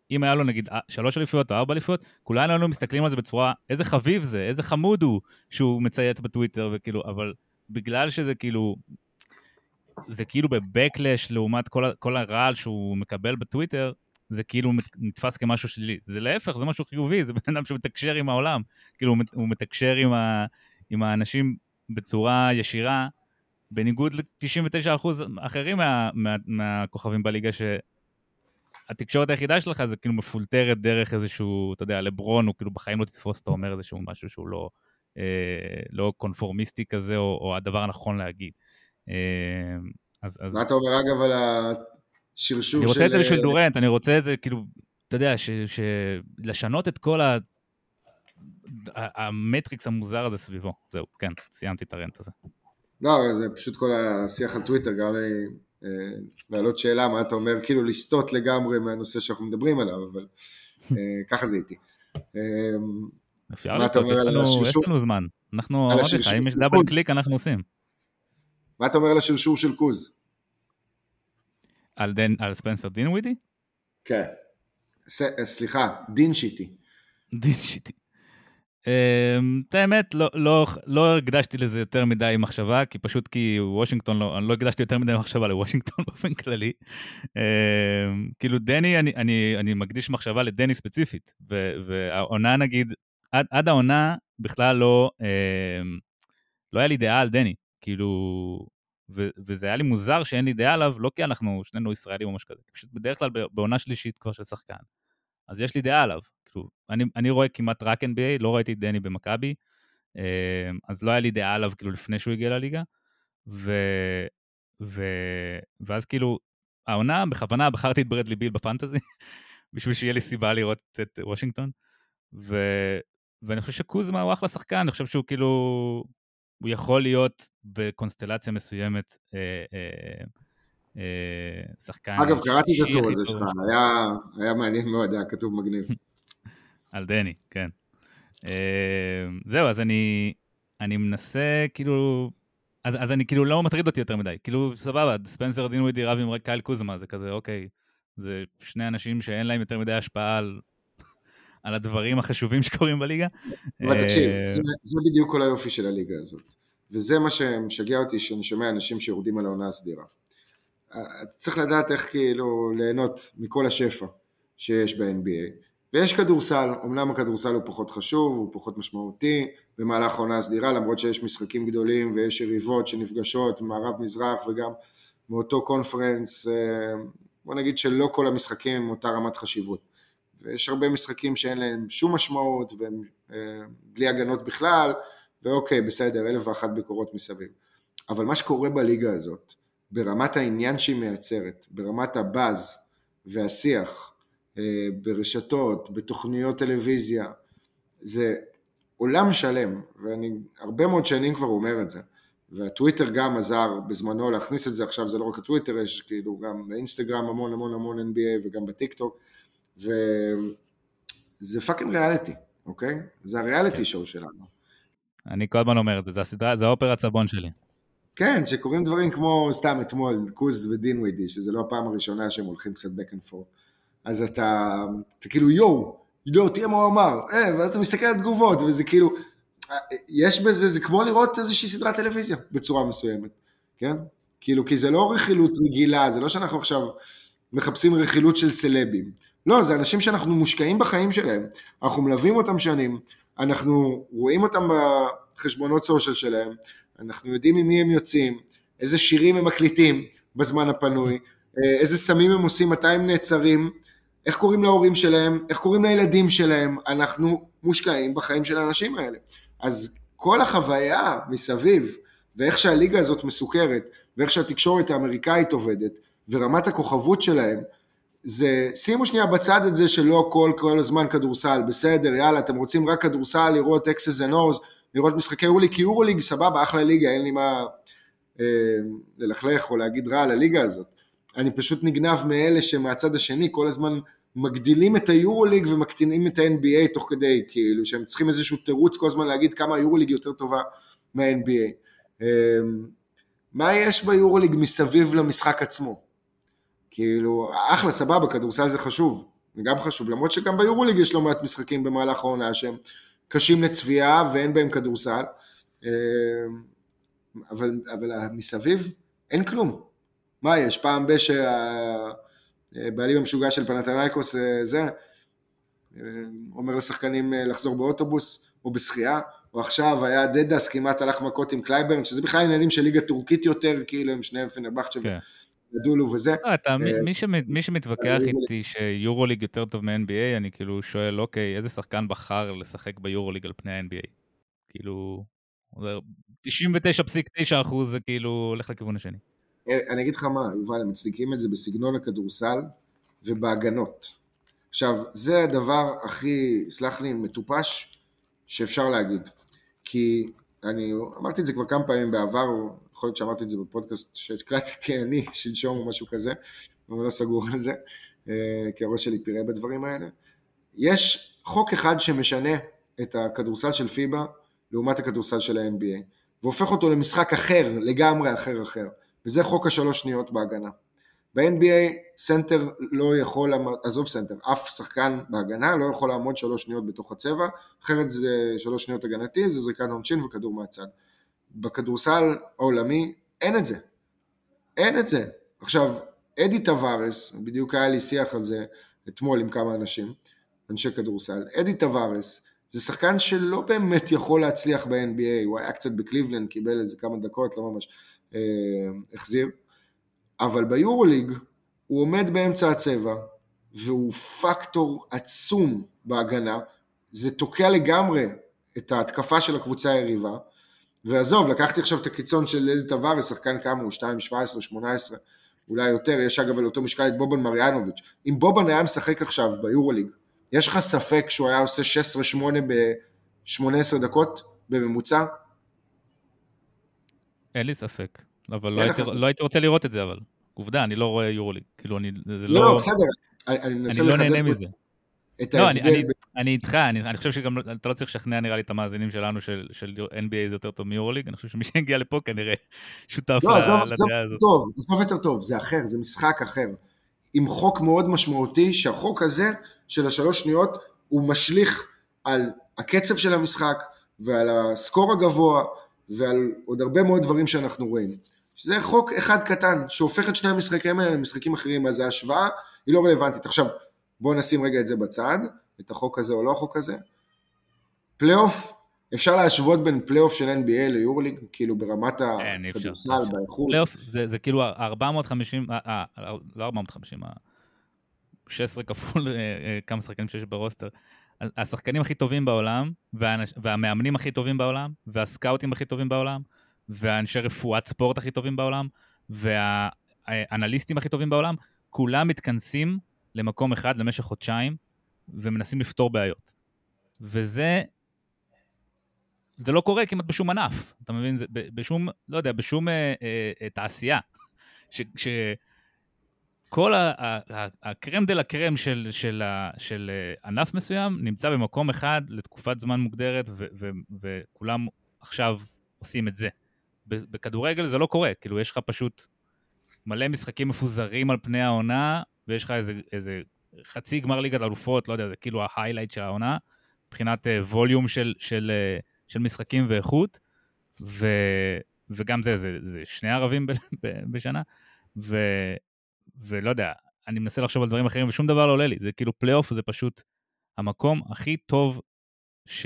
אם היה לו נגיד שלוש אליפויות או ארבע אליפויות, כולנו היינו מסתכלים על זה בצורה, איזה חביב זה, איזה חמוד הוא, שהוא מצייץ בטוויטר, וכאילו, אבל בגלל שזה כאילו, זה כאילו בבקלש לעומת כל, כל הרעל שהוא מקבל בטוויטר, זה כאילו נתפס כמשהו שלילי. זה להפך, זה משהו חיובי, זה בן אדם שמתקשר עם העולם, כאילו הוא מתקשר עם, ה, עם האנשים בצורה ישירה, בניגוד ל-תשעים ותשעה אחוז אחרים מה, מה, מהכוכבים בליגה, שהתקשורת היחידה שלך זה כאילו מפולטרת דרך איזשהו, אתה יודע, לברון, הוא כאילו בחיים לא תתפוס, אתה אומר איזשהו משהו שהוא לא, אה, לא קונפורמיסטי כזה, או, או הדבר הנכון להגיד. אה, אז, אז... מה אתה אומר אגב על השרשור של... אני רוצה את זה בשביל דורנט, אני רוצה את זה כאילו, אתה יודע, ש, ש... לשנות את כל ה... המטריקס המוזר הזה סביבו. זהו, כן, סיימתי את הרנט הזה. לא, זה פשוט כל השיח על טוויטר, גם להעלות שאלה, מה אתה אומר, כאילו לסטות לגמרי מהנושא שאנחנו מדברים עליו, אבל ככה זה איתי. אפשר לסטות, יש לנו זמן. אנחנו, אמרתי לך, אם יש דאבל קליק, אנחנו עושים. מה אתה אומר על השרשור של קוז? על ספנסר דין ווידי? כן. סליחה, דין שיטי. דין שיטי. את האמת, לא הקדשתי לזה יותר מדי מחשבה, כי פשוט כי וושינגטון, אני לא הקדשתי יותר מדי מחשבה לוושינגטון באופן כללי. כאילו דני, אני מקדיש מחשבה לדני ספציפית, והעונה נגיד, עד העונה בכלל לא היה לי דעה על דני, כאילו, וזה היה לי מוזר שאין לי דעה עליו, לא כי אנחנו שנינו ישראלים או משהו כזה, פשוט בדרך כלל בעונה שלישית כבר של שחקן. אז יש לי דעה עליו. אני, אני רואה כמעט רק אן בי איי, לא ראיתי את דני במכבי, אז לא היה לי דעה עליו כאילו לפני שהוא הגיע לליגה, ו, ו, ואז כאילו, העונה, בכוונה בחרתי את ברדלי ביל בפנטזי, בשביל שיהיה לי סיבה לראות את וושינגטון, ו, ואני חושב שקוזמה הוא אחלה שחקן, אני חושב שהוא כאילו, הוא יכול להיות בקונסטלציה מסוימת, אה, אה, אה, שחקן... אגב, קראתי את הטור הזה שלך, היה, היה מעניין מאוד, היה כתוב מגניב. על דני, כן. זהו, אז אני, אני מנסה, כאילו, אז, אז אני כאילו לא מטריד אותי יותר מדי, כאילו, סבבה, ספנסר דין ווידי רב עם קייל קוזמה, זה כזה, אוקיי, זה שני אנשים שאין להם יותר מדי השפעה על, על הדברים החשובים שקורים בליגה. אבל תקשיב, זה, זה בדיוק כל היופי של הליגה הזאת, וזה מה שמשגע אותי, שאני שומע אנשים שיורדים על העונה הסדירה. אתה צריך לדעת איך כאילו ליהנות מכל השפע שיש ב-אן בי איי, ויש כדורסל, אמנם הכדורסל הוא פחות חשוב, הוא פחות משמעותי, במהלך העונה הסדירה, למרות שיש משחקים גדולים ויש יריבות שנפגשות, מערב מזרח וגם מאותו קונפרנס, בוא נגיד שלא כל המשחקים הם אותה רמת חשיבות, ויש הרבה משחקים שאין להם שום משמעות, והם בלי הגנות בכלל, ואוקיי, בסדר, אלף ואחת ביקורות מסביב. אבל מה שקורה בליגה הזאת, ברמת העניין שהיא מייצרת, ברמת הבאז והשיח, ברשתות, בתוכניות טלוויזיה, זה עולם שלם, ואני הרבה מאוד שנים כבר אומר את זה, והטוויטר גם עזר בזמנו להכניס את זה, עכשיו זה לא רק הטוויטר, יש כאילו גם באינסטגרם המון המון המון אן בי איי וגם בטיק-טוק, וזה פאקינג ריאליטי, אוקיי? זה הריאליטי שואו שלנו. אני כל הזמן אומר את זה, זה הסדרה, זה האופרה הצבון שלי. כן, שקוראים דברים כמו סתם אתמול, קוז ודין ווידי, שזה לא הפעם הראשונה שהם הולכים קצת back and forth. אז אתה, אתה כאילו יו, יו, תראה מה הוא אמר, אה, ואז אתה מסתכל על תגובות, וזה כאילו, יש בזה, זה כמו לראות איזושהי סדרת טלוויזיה, בצורה מסוימת, כן? כאילו, כי זה לא רכילות רגילה, זה לא שאנחנו עכשיו מחפשים רכילות של סלבים, לא, זה אנשים שאנחנו מושקעים בחיים שלהם, אנחנו מלווים אותם שנים, אנחנו רואים אותם בחשבונות סושיאל שלהם, אנחנו יודעים ממי הם יוצאים, איזה שירים הם מקליטים בזמן הפנוי, איזה סמים הם עושים, מתי הם נעצרים, איך קוראים להורים שלהם, איך קוראים לילדים שלהם, אנחנו מושקעים בחיים של האנשים האלה. אז כל החוויה מסביב, ואיך שהליגה הזאת מסוכרת, ואיך שהתקשורת האמריקאית עובדת, ורמת הכוכבות שלהם, זה, שימו שנייה בצד את זה שלא כל, כל הזמן כדורסל, בסדר, יאללה, אתם רוצים רק כדורסל, לראות אקסס ונורס, לראות משחקי יורוליג, כי יורוליג סבבה, אחלה ליגה, אין לי מה אה, ללכלך או להגיד רע על הליגה הזאת. אני פשוט נגנב מאלה שמהצד השני כל הזמן מגדילים את היורוליג ומקטינים את ה-אן בי איי תוך כדי, כאילו שהם צריכים איזשהו תירוץ כל הזמן להגיד כמה היורוליג יותר טובה מה-אן בי איי. מה יש ביורוליג מסביב למשחק עצמו? כאילו, אחלה, סבבה, כדורסל זה חשוב, זה גם חשוב, למרות שגם ביורוליג יש לא מעט משחקים במהלך העונה שהם קשים לצביעה ואין בהם כדורסל, אבל, אבל מסביב אין כלום. מה יש? פעם בשהבעלים המשוגע של פנתנייקוס זה, אומר לשחקנים לחזור באוטובוס או בשחייה, או עכשיו היה דדס כמעט הלך מכות עם קלייברן, שזה בכלל עניינים של ליגה טורקית יותר, כאילו הם שניהם פנרבחצ'ה ודולו וזה. מי שמתווכח איתי שיורוליג יותר טוב מ-אן בי איי, אני כאילו שואל, אוקיי, איזה שחקן בחר לשחק ביורוליג על פני ה-אן בי איי? כאילו, תשעים ותשע נקודה תשע אחוז זה כאילו הולך לכיוון השני. אני אגיד לך מה, יובל, הם מצדיקים את זה בסגנון הכדורסל ובהגנות. עכשיו, זה הדבר הכי, סלח לי, מטופש שאפשר להגיד. כי אני אמרתי את זה כבר כמה פעמים בעבר, יכול להיות שאמרתי את זה בפודקאסט שהקלטתי אני, שלשום או משהו כזה, אבל לא סגור על זה, כי הראש שלי פירה בדברים האלה. יש חוק אחד שמשנה את הכדורסל של פיבה, לעומת הכדורסל של ה-אן בי איי, והופך אותו למשחק אחר, לגמרי אחר אחר, וזה חוק השלוש שניות בהגנה. ב-אן בי איי סנטר לא יכול, עזוב סנטר, אף שחקן בהגנה לא יכול לעמוד שלוש שניות בתוך הצבע, אחרת זה שלוש שניות הגנתי, זה זריקת עונשין וכדור מהצד. בכדורסל העולמי אין את זה, אין את זה. עכשיו, אדי טווארס, בדיוק היה לי שיח על זה אתמול עם כמה אנשים, אנשי כדורסל, אדי טווארס, זה שחקן שלא באמת יכול להצליח ב-אן בי איי, הוא היה קצת בקליבלנד, קיבל את זה כמה דקות, לא ממש אה, החזיר, אבל ביורוליג הוא עומד באמצע הצבע, והוא פקטור עצום בהגנה, זה תוקע לגמרי את ההתקפה של הקבוצה היריבה, ועזוב, לקחתי עכשיו את הקיצון של אדי טווארס, שחקן כמה הוא, שתיים שבע עשרה שמונה עשרה, אולי יותר, יש אגב על אותו משקל את בובן מריאנוביץ', אם בובן היה משחק עכשיו ביורוליג, יש לך ספק שהוא היה עושה שש עשרה שמונה ב-שמונה עשרה דקות בממוצע? אין לי ספק, אבל לא הייתי, לא הייתי רוצה לראות את זה, אבל עובדה, אני לא רואה יורוליג, כאילו אני, זה לא... לא, בסדר, אני מנסה לחדד... אני לא נהנה מזה. את ההבדל. לא, אני, אני איתך, אני, אני חושב שגם, אתה לא צריך לשכנע נראה לי את המאזינים שלנו של, של אן בי איי זה יותר טוב מיורוליג, אני חושב שמי שהגיע לפה כנראה שותף לא, לדעה הזאת. טוב, עזוב יותר טוב, זה אחר, זה משחק אחר. עם חוק מאוד משמעותי, שהחוק הזה של השלוש שניות, הוא משליך על הקצב של המשחק, ועל הסקור הגבוה, ועל עוד הרבה מאוד דברים שאנחנו רואים. זה חוק אחד קטן, שהופך את שני המשחקים האלה למשחקים אחרים, אז ההשוואה היא לא רלוונטית. עכשיו, בואו נשים רגע את זה בצד, את החוק הזה או לא החוק הזה. פלייאוף, אפשר להשוות בין פלייאוף של אן בי איי ליורוליג, כאילו ברמת הכדורסל, באיכות. פלייאוף זה, זה כאילו ארבע מאות וחמישים, לא ארבע מאות וחמישים, שש עשרה כפול כמה שחקנים שיש ברוסטר. השחקנים הכי טובים בעולם, והמאמנים הכי טובים בעולם, והסקאוטים הכי טובים בעולם, והאנשי רפואת ספורט הכי טובים בעולם, והאנליסטים הכי טובים בעולם, כולם מתכנסים למקום אחד למשך חודשיים, ומנסים לפתור בעיות. וזה, זה לא קורה כמעט בשום ענף, אתה מבין? זה בשום, לא יודע, בשום אה, אה, תעשייה, ש, שכל הקרם דה לקרם של, של, של ענף מסוים, נמצא במקום אחד לתקופת זמן מוגדרת, ו, ו, וכולם עכשיו עושים את זה. בכדורגל זה לא קורה, כאילו יש לך פשוט מלא משחקים מפוזרים על פני העונה, ויש לך איזה, איזה חצי גמר ליגת אלופות, לא יודע, זה כאילו ההיילייט של העונה, מבחינת ווליום של, של, של משחקים ואיכות, ו, וגם זה, זה, זה שני ערבים ב, ב, בשנה, ו, ולא יודע, אני מנסה לחשוב על דברים אחרים, ושום דבר לא עולה לי, זה כאילו פלייאוף, זה פשוט המקום הכי טוב ש...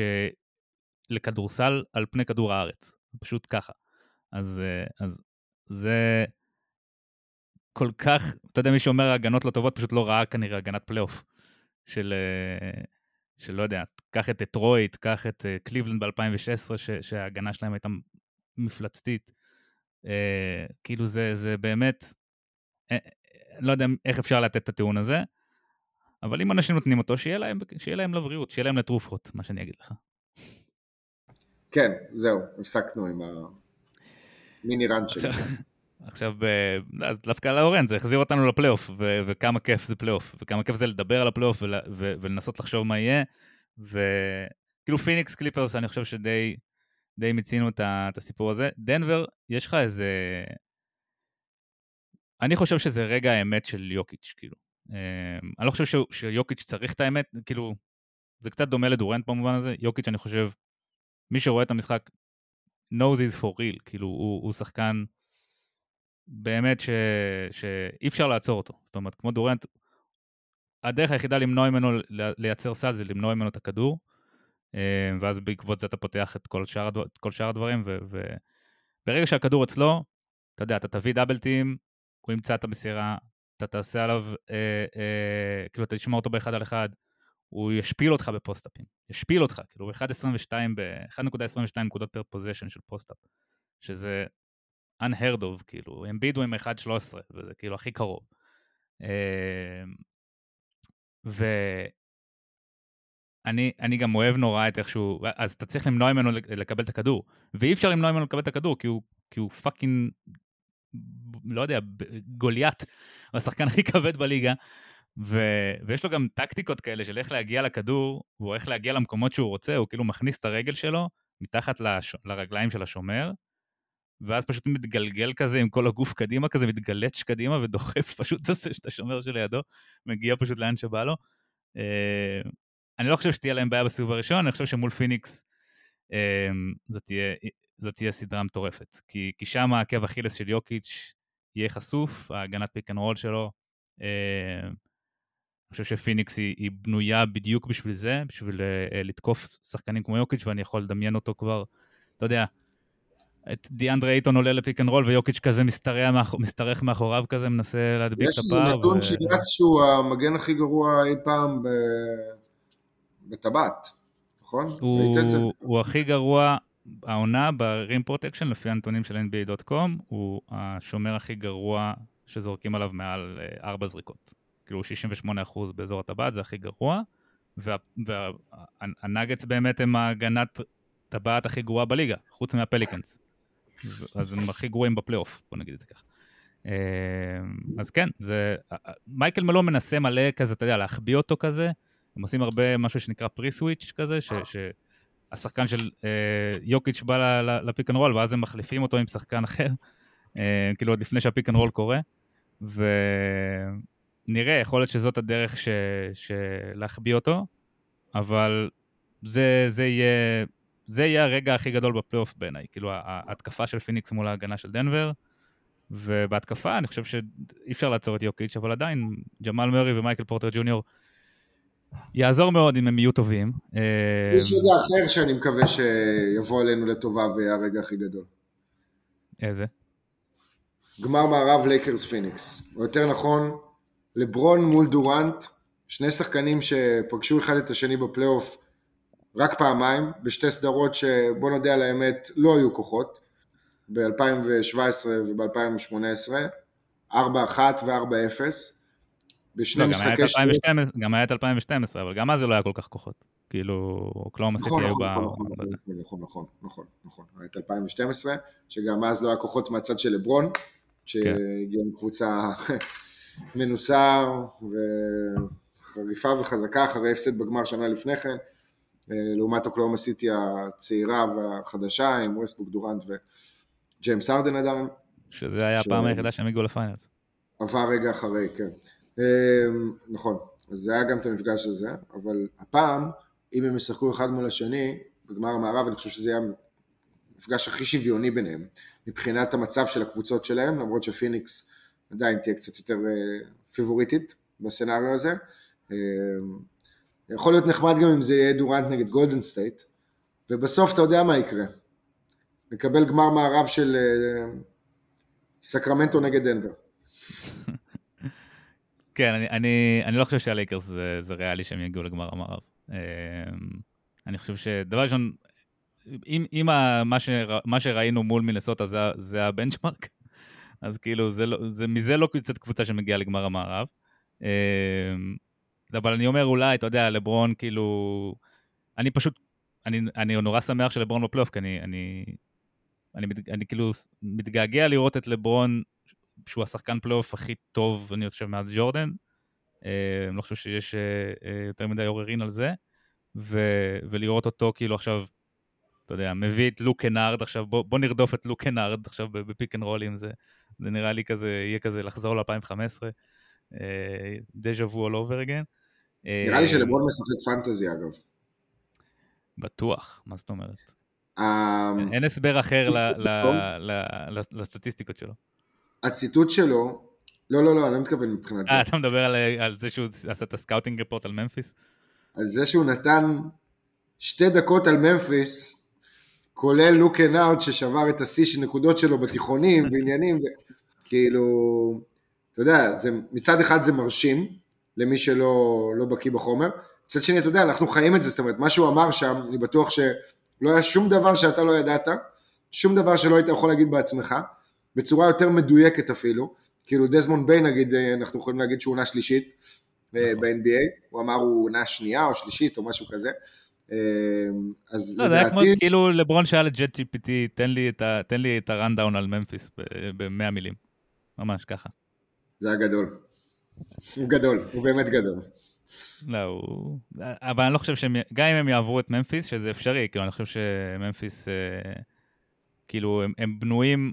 לכדורסל על פני כדור הארץ, פשוט ככה. אז, אז זה כל כך, אתה יודע, מי שאומר הגנות לא טובות, פשוט לא ראה כנראה הגנת פלייאוף, של, של לא יודע, קח את דטרויט, קח את קליבלנד ב-אלפיים ושש עשרה, ש, שההגנה שלהם הייתה מפלצתית, כאילו זה, זה באמת, לא יודע איך אפשר לתת את הטיעון הזה, אבל אם אנשים נותנים אותו, שיהיה להם, שיהיה להם לבריאות, שיהיה להם לתרופות, מה שאני אגיד לך. כן, זהו, הפסקנו עם המיני רן שלי. עכשיו, דווקא לאורן, זה החזיר אותנו לפלייאוף, וכמה כיף זה פלייאוף, וכמה כיף זה לדבר על הפלייאוף, ולנסות לחשוב מה יהיה, וכאילו פיניקס קליפרס, אני חושב שדי מצינו את הסיפור הזה. דנבר, יש לך איזה... אני חושב שזה רגע האמת של יוקיץ', כאילו. אני לא חושב שיוקיץ' צריך את האמת, כאילו, זה קצת דומה לדורנט במובן הזה, יוקיץ' אני חושב, מי שרואה את המשחק, knows is for real, כאילו, הוא, הוא שחקן באמת ש, שאי אפשר לעצור אותו, זאת אומרת, כמו דורנט, הדרך היחידה למנוע ממנו לייצר סל, זה למנוע ממנו את הכדור, ואז בעקבות זה אתה פותח את כל שאר, את כל שאר הדברים, וברגע שהכדור אצלו, אתה יודע, אתה תביא דאבל טים, הוא ימצא את המסירה, אתה תעשה עליו, אה, אה, כאילו אתה תשמע אותו באחד על אחד, הוא ישפיל אותך בפוסט-אפים, ישפיל אותך, כאילו אחד נקודה עשרים ושתיים נקודות פר פוזיישן של פוסט-אפ, שזה unheard of, כאילו, הם בידו עם אחד שלוש עשרה, וזה כאילו הכי קרוב. ואני אני גם אוהב נורא את איכשהו, אז אתה צריך למנוע ממנו לקבל את הכדור, ואי אפשר למנוע ממנו לקבל את הכדור, כי הוא, כי הוא פאקינג, לא יודע, גוליית, השחקן הכי כבד בליגה, ו... ויש לו גם טקטיקות כאלה של איך להגיע לכדור, או איך להגיע למקומות שהוא רוצה, הוא כאילו מכניס את הרגל שלו מתחת לש... לרגליים של השומר, ואז פשוט מתגלגל כזה עם כל הגוף קדימה, כזה מתגלץ' קדימה ודוחף פשוט את השומר שלידו, מגיע פשוט לאן שבא לו. אני לא חושב שתהיה להם בעיה בסיבוב הראשון, אני חושב שמול פיניקס זאת תהיה, זאת תהיה סדרה מטורפת, כי, כי שם העקב אכילס של יוקיץ' יהיה חשוף, ההגנת פיק אנד רול שלו, אני חושב שפיניקס היא, היא בנויה בדיוק בשביל זה, בשביל uh, לתקוף שחקנים כמו יוקיץ', ואני יכול לדמיין אותו כבר, אתה יודע, את דיאנדרה אייטון עולה לפיק אנד רול, ויוקיץ' כזה מסתרח, מסתרח מאחוריו כזה, מנסה להדביק את הפער. יש איזה נתון ו... שרץ שהוא המגן הכי גרוע אי פעם ב... בטבעת, נכון? הוא, הוא הכי גרוע, העונה ב-Rim Protection, לפי הנתונים של אן בי איי דוט קום, הוא השומר הכי גרוע שזורקים עליו מעל ארבע זריקות. כאילו שישים ושמונה אחוז באזור הטבעת, זה הכי גרוע, והנגטס באמת הם ההגנת טבעת הכי גרועה בליגה, חוץ מהפליקנס. אז הם הכי גרועים בפלייאוף, בוא נגיד את זה ככה. אז כן, זה, מייקל מלון מנסה מלא כזה, אתה יודע, להחביא אותו כזה, הם עושים הרבה משהו שנקרא פרי-סוויץ' כזה, שהשחקן של יוקיץ' בא לפיק אנד רול, ואז הם מחליפים אותו עם שחקן אחר, כאילו עוד לפני שהפיק אנד רול קורה, ו... נראה, יכול להיות שזאת הדרך ש... להחביא אותו, אבל זה, זה יהיה, זה יהיה הרגע הכי גדול בפלייאוף בעיניי, כאילו ההתקפה של פיניקס מול ההגנה של דנבר, ובהתקפה אני חושב שאי אפשר לעצור את יוקיץ', אבל עדיין ג'מאל מרי ומייקל פורטר ג'וניור יעזור מאוד אם הם יהיו טובים. יש רגע אחר שאני מקווה שיבוא עלינו לטובה ויהיה הרגע הכי גדול. איזה? גמר מערב לייקרס פיניקס, או יותר נכון, לברון מול דורנט, שני שחקנים שפגשו אחד את השני בפלייאוף רק פעמיים, בשתי סדרות שבוא נודע על האמת לא היו כוחות, ב-אלפיים שבע עשרה וב-אלפיים שמונה עשרה, ארבע אחת ו-ארבע אפס, בשני משחקי שני... גם היה את אלפיים ושתים עשרה, אבל גם אז זה לא היה כל כך כוחות, כאילו, אוקלאומה סיטי היו ב... נכון, נכון, נכון, נכון, נכון, היה את אלפיים ושתים עשרה, שגם אז לא היה כוחות מהצד של לברון, שהגיע מקבוצה... מנוסר וחריפה וחזקה אחרי הפסד בגמר שנה לפני כן, לעומת אוקלאומה סיטי הצעירה והחדשה עם ווסטברוק דורנט וג'יימס הרדן אדם. שזה היה הפעם היחידה שהם הגיעו לפיינלס. עבר רגע אחרי, כן. נכון, אז זה היה גם את המפגש הזה, אבל הפעם, אם הם ישחקו אחד מול השני, בגמר המערב, אני חושב שזה היה המפגש הכי שוויוני ביניהם, מבחינת המצב של הקבוצות שלהם, למרות שפיניקס עדיין תהיה קצת יותר פיבוריטית בסנאריו הזה. יכול להיות נחמד גם אם זה יהיה דורנט נגד גולדן סטייט, ובסוף אתה יודע מה יקרה. נקבל גמר מערב של סקרמנטו נגד דנבר. כן, אני, אני, אני לא חושב שהלייקרס זה, זה ריאלי שהם יגיעו לגמר המערב. אני חושב שדבר ראשון, אם, אם מה, שרא, מה שראינו מול מינסוטה זה, זה הבנצ'מרק, אז כאילו, זה לא, זה, מזה לא קצת קבוצה שמגיעה לגמר המערב. אבל אני אומר אולי, אתה יודע, לברון, כאילו, אני פשוט, אני, אני נורא שמח של לברון בפלייאוף, כי אני, אני, אני, אני, אני כאילו מתגעגע לראות את לברון, שהוא השחקן פלייאוף הכי טוב, אני חושב, מאז ג'ורדן. אני לא חושב שיש יותר מדי עוררין על זה, ולראות אותו כאילו עכשיו, אתה יודע, מביא את לוק קנארד, עכשיו בוא, בוא נרדוף את לוק קנארד עכשיו בפיק אנד רולים, זה, זה נראה לי כזה, יהיה כזה לחזור ל-אלפיים וחמש עשרה. דז'ה וו all over again. נראה לי שלברון משחק פנטזי אגב. בטוח, מה זאת אומרת? אין הסבר אחר לסטטיסטיקות שלו. הציטוט שלו, לא, לא, לא, אני לא מתכוון מבחינת זה. אה, אתה מדבר על זה שהוא עשה את הסקאוטינג רפורט על ממפיס? על זה שהוא נתן שתי דקות על ממפיס, כולל לוק אנאוט ששבר את השיא של נקודות שלו בתיכונים ועניינים, כאילו, אתה יודע, זה, מצד אחד זה מרשים, למי שלא לא בקיא בחומר, מצד שני, אתה יודע, אנחנו חיים את זה, זאת אומרת, מה שהוא אמר שם, אני בטוח שלא היה שום דבר שאתה לא ידעת, שום דבר שלא היית יכול להגיד בעצמך, בצורה יותר מדויקת אפילו, כאילו דזמונד ביי נגיד, אנחנו יכולים להגיד שהוא עונה שלישית ב-אן בי איי, הוא אמר הוא עונה שנייה או שלישית או משהו כזה, אז לא, זה היה כמו כאילו לברון שאל את ג'ט ג'י פי טי, תן לי את הרנדאון על ממפיס ב-מאה מילים, ממש ככה. זה היה גדול, הוא גדול, הוא באמת גדול. לא, הוא... אבל אני לא חושב שהם, גם אם הם יעברו את ממפיס, שזה אפשרי, כאילו אני חושב שממפיס, כאילו הם, הם בנויים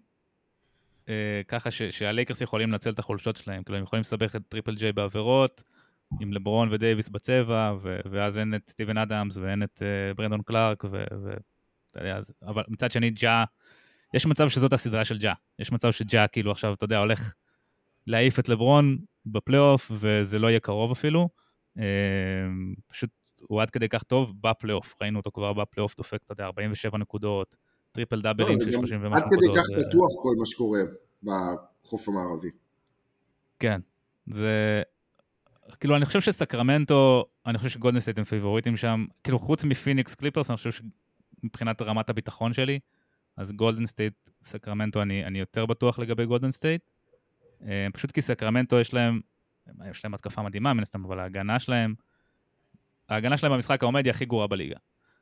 ככה ש, שהלייקרס יכולים לנצל את החולשות שלהם, כאילו הם יכולים לסבך את טריפל ג'יי בעבירות, עם לברון ודייביס בצבע, ו, ואז אין את סטיבן אדמס, ואין את uh, ברנדון קלארק, ו, ו, יודע, אבל מצד שני ג'ה, יש מצב שזאת הסדרה של ג'ה, יש מצב שג'ה כאילו עכשיו, אתה יודע, הולך להעיף את לברון בפלייאוף, וזה לא יהיה קרוב אפילו, uh, פשוט הוא עד כדי כך טוב בפלייאוף, ראינו אותו כבר בפלייאוף, דופק, אתה יודע, ארבעים ושבע נקודות, טריפל דאבלים של שלושים ומשהו נקודות. עד כדי כך בטוח כל מה שקורה בחוף המערבי. כן, זה... כאילו, אני חושב שסקרמנטו, אני חושב שגולדן סטייט הם פייבוריטים שם, כאילו, חוץ מפיניקס קליפרס, אני חושב שמבחינת רמת הביטחון שלי, אז גולדן סטייט, סקרמנטו, אני, אני יותר בטוח לגבי גולדן סטייט, פשוט כי סקרמנטו יש להם, יש להם התקפה מדהימה, מן הסתם, אבל ההגנה שלהם, ההגנה שלהם במשחק העומד היא הכי גרועה בליגה.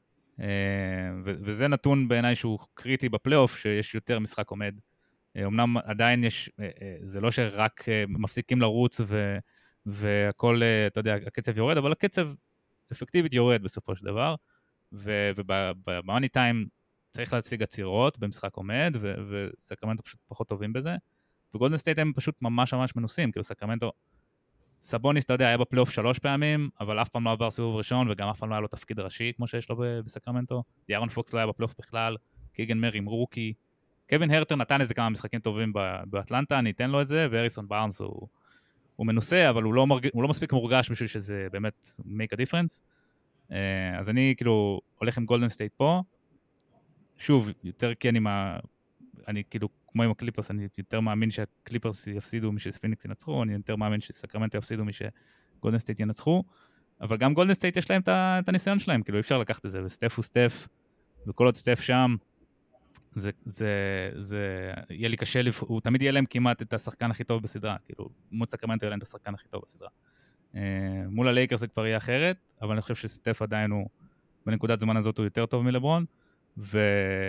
וזה נתון בעיניי שהוא קריטי בפלייאוף, שיש יותר משחק עומד. אמנם עדיין יש, זה לא שרק מפסיקים לרוץ ו... והכל, אתה יודע, הקצב יורד, אבל הקצב אפקטיבית יורד בסופו של דבר, ובמאני טיים צריך להציג עצירות במשחק עומד, וסקרמנטו פשוט פחות טובים בזה, וגולדן סטייט הם פשוט ממש ממש מנוסים, כאילו סקרמנטו, סבוניס, אתה יודע, היה בפלייאוף שלוש פעמים, אבל אף פעם לא עבר סיבוב ראשון, וגם אף פעם לא היה לו תפקיד ראשי, כמו שיש לו בסקרמנטו, יארון פוקס לא היה בפלייאוף בכלל, קיגן מרי עם רוקי, קווין הרטר נתן איזה כמה משחקים טובים באטלנטה, אני אתן לו את זה, והריסון בארנס הוא הוא מנוסה, אבל הוא לא, מרג... הוא לא מספיק מורגש בשביל שזה באמת make a difference. אז אני כאילו הולך עם גולדן סטייט פה, שוב, יותר כי אני, מה... אני כאילו, כמו עם הקליפרס, אני יותר מאמין שהקליפרס יפסידו משפיניקס ינצחו, אני יותר מאמין שסקרמנטו יפסידו משגולדן סטייט ינצחו, אבל גם גולדן סטייט יש להם את הניסיון שלהם, כאילו אי אפשר לקחת את זה, וסטף הוא סטף, וכל עוד סטף שם, זה, זה, זה, יהיה לי קשה, הוא תמיד יהיה להם כמעט את השחקן הכי טוב בסדרה, כאילו, מול סקרמנטו יהיה להם את השחקן הכי טוב בסדרה. מול הלייקרס זה כבר יהיה אחרת, אבל אני חושב שסטף עדיין הוא, בנקודת זמן הזאת הוא יותר טוב מלברון, ואני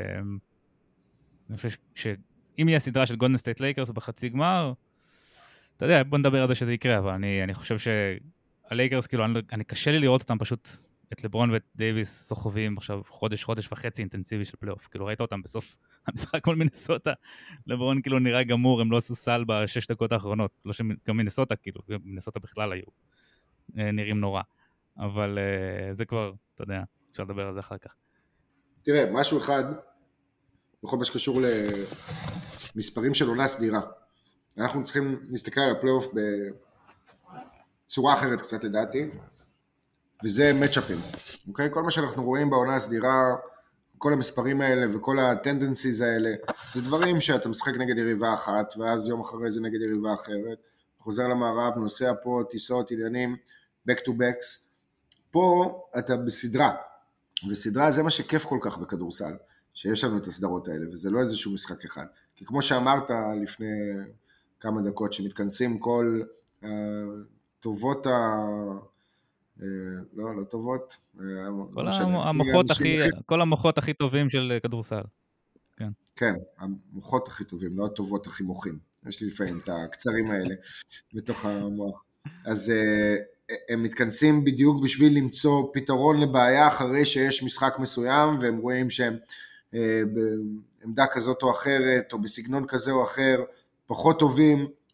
חושב שאם יהיה סדרה של גולדן סטייט לייקרס בחצי גמר, אתה יודע, בוא נדבר על זה שזה יקרה, אבל אני, אני חושב שהלייקרס, כאילו, אני, אני קשה לי לראות אותם פשוט, את לברון ואת דייביס סוחבים עכשיו חודש, חודש וחצי אינטנסיבי של פלייאוף. כאילו ראית אותם בסוף המשחק מול מינסוטה, לברון כאילו נראה גמור, הם לא עשו סל בשש דקות האחרונות, לא שגם מינסוטה, כאילו, מינסוטה בכלל היו נראים נורא. אבל זה כבר, אתה יודע, אפשר לדבר על זה אחר כך. תראה, משהו אחד, בכל מה שקשור למספרים של עונה סדירה. אנחנו צריכים להסתכל על הפלייאוף בצורה אחרת קצת לדעתי, וזה מצ'אפים, אוקיי? כל מה שאנחנו רואים בעונה הסדירה, כל המספרים האלה וכל הטנדנסיז האלה, זה דברים שאתה משחק נגד יריבה אחת, ואז יום אחרי זה נגד יריבה אחרת, חוזר למערב, נוסע פה, טיסות, עניינים, back to backs. פה אתה בסדרה, וסדרה זה מה שכיף כל כך בכדורסל, שיש לנו את הסדרות האלה, וזה לא איזשהו משחק אחד. כי כמו שאמרת לפני כמה דקות, שמתכנסים כל טובות ה... לא, לא טובות. כל המוחות הכי, כל המוחות הכי טובים של כדורסל. כן. כן, המוחות הכי טובים, לא הטובות הכי מוחים. יש לי לפעמים את הקצרים האלה בתוך המוח. אז הם מתכנסים בדיוק בשביל למצוא פתרון לבעיה אחרי שיש משחק מסוים, והם רואים שהם בעמדה כזאת או אחרת, או בסגנון כזה או אחר, פחות טובים,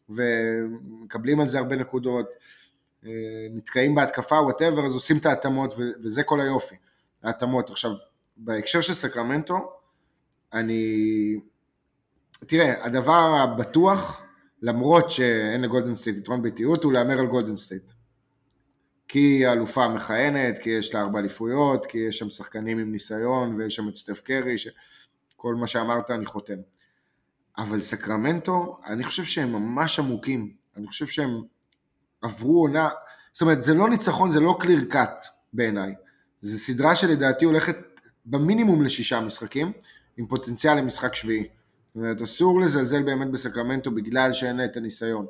ומקבלים על זה הרבה נקודות, נתקעים בהתקפה, whatever, אז עושים את ההתאמות, וזה כל היופי, ההתאמות. עכשיו, בהקשר של סקרמנטו, אני, תראה, הדבר הבטוח, למרות שאין לגולדן סטייט יתרון ביתיות, הוא לאמר על גולדן סטייט. כי היא אלופה מכהנת, כי יש לה ארבע אליפויות, כי יש שם שחקנים עם ניסיון, ויש שם את סטף קרי, כל מה שאמרת אני חותם. אבל סקרמנטו, אני חושב שהם ממש עמוקים, אני חושב שהם עברו עונה, זאת אומרת, זה לא ניצחון, זה לא קליר קאט בעיניי, זה סדרה שלדעתי הולכת במינימום לשישה משחקים, עם פוטנציאל למשחק שביעי. זאת אומרת, אסור לזלזל באמת בסקרמנטו, בגלל שאין לה את הניסיון.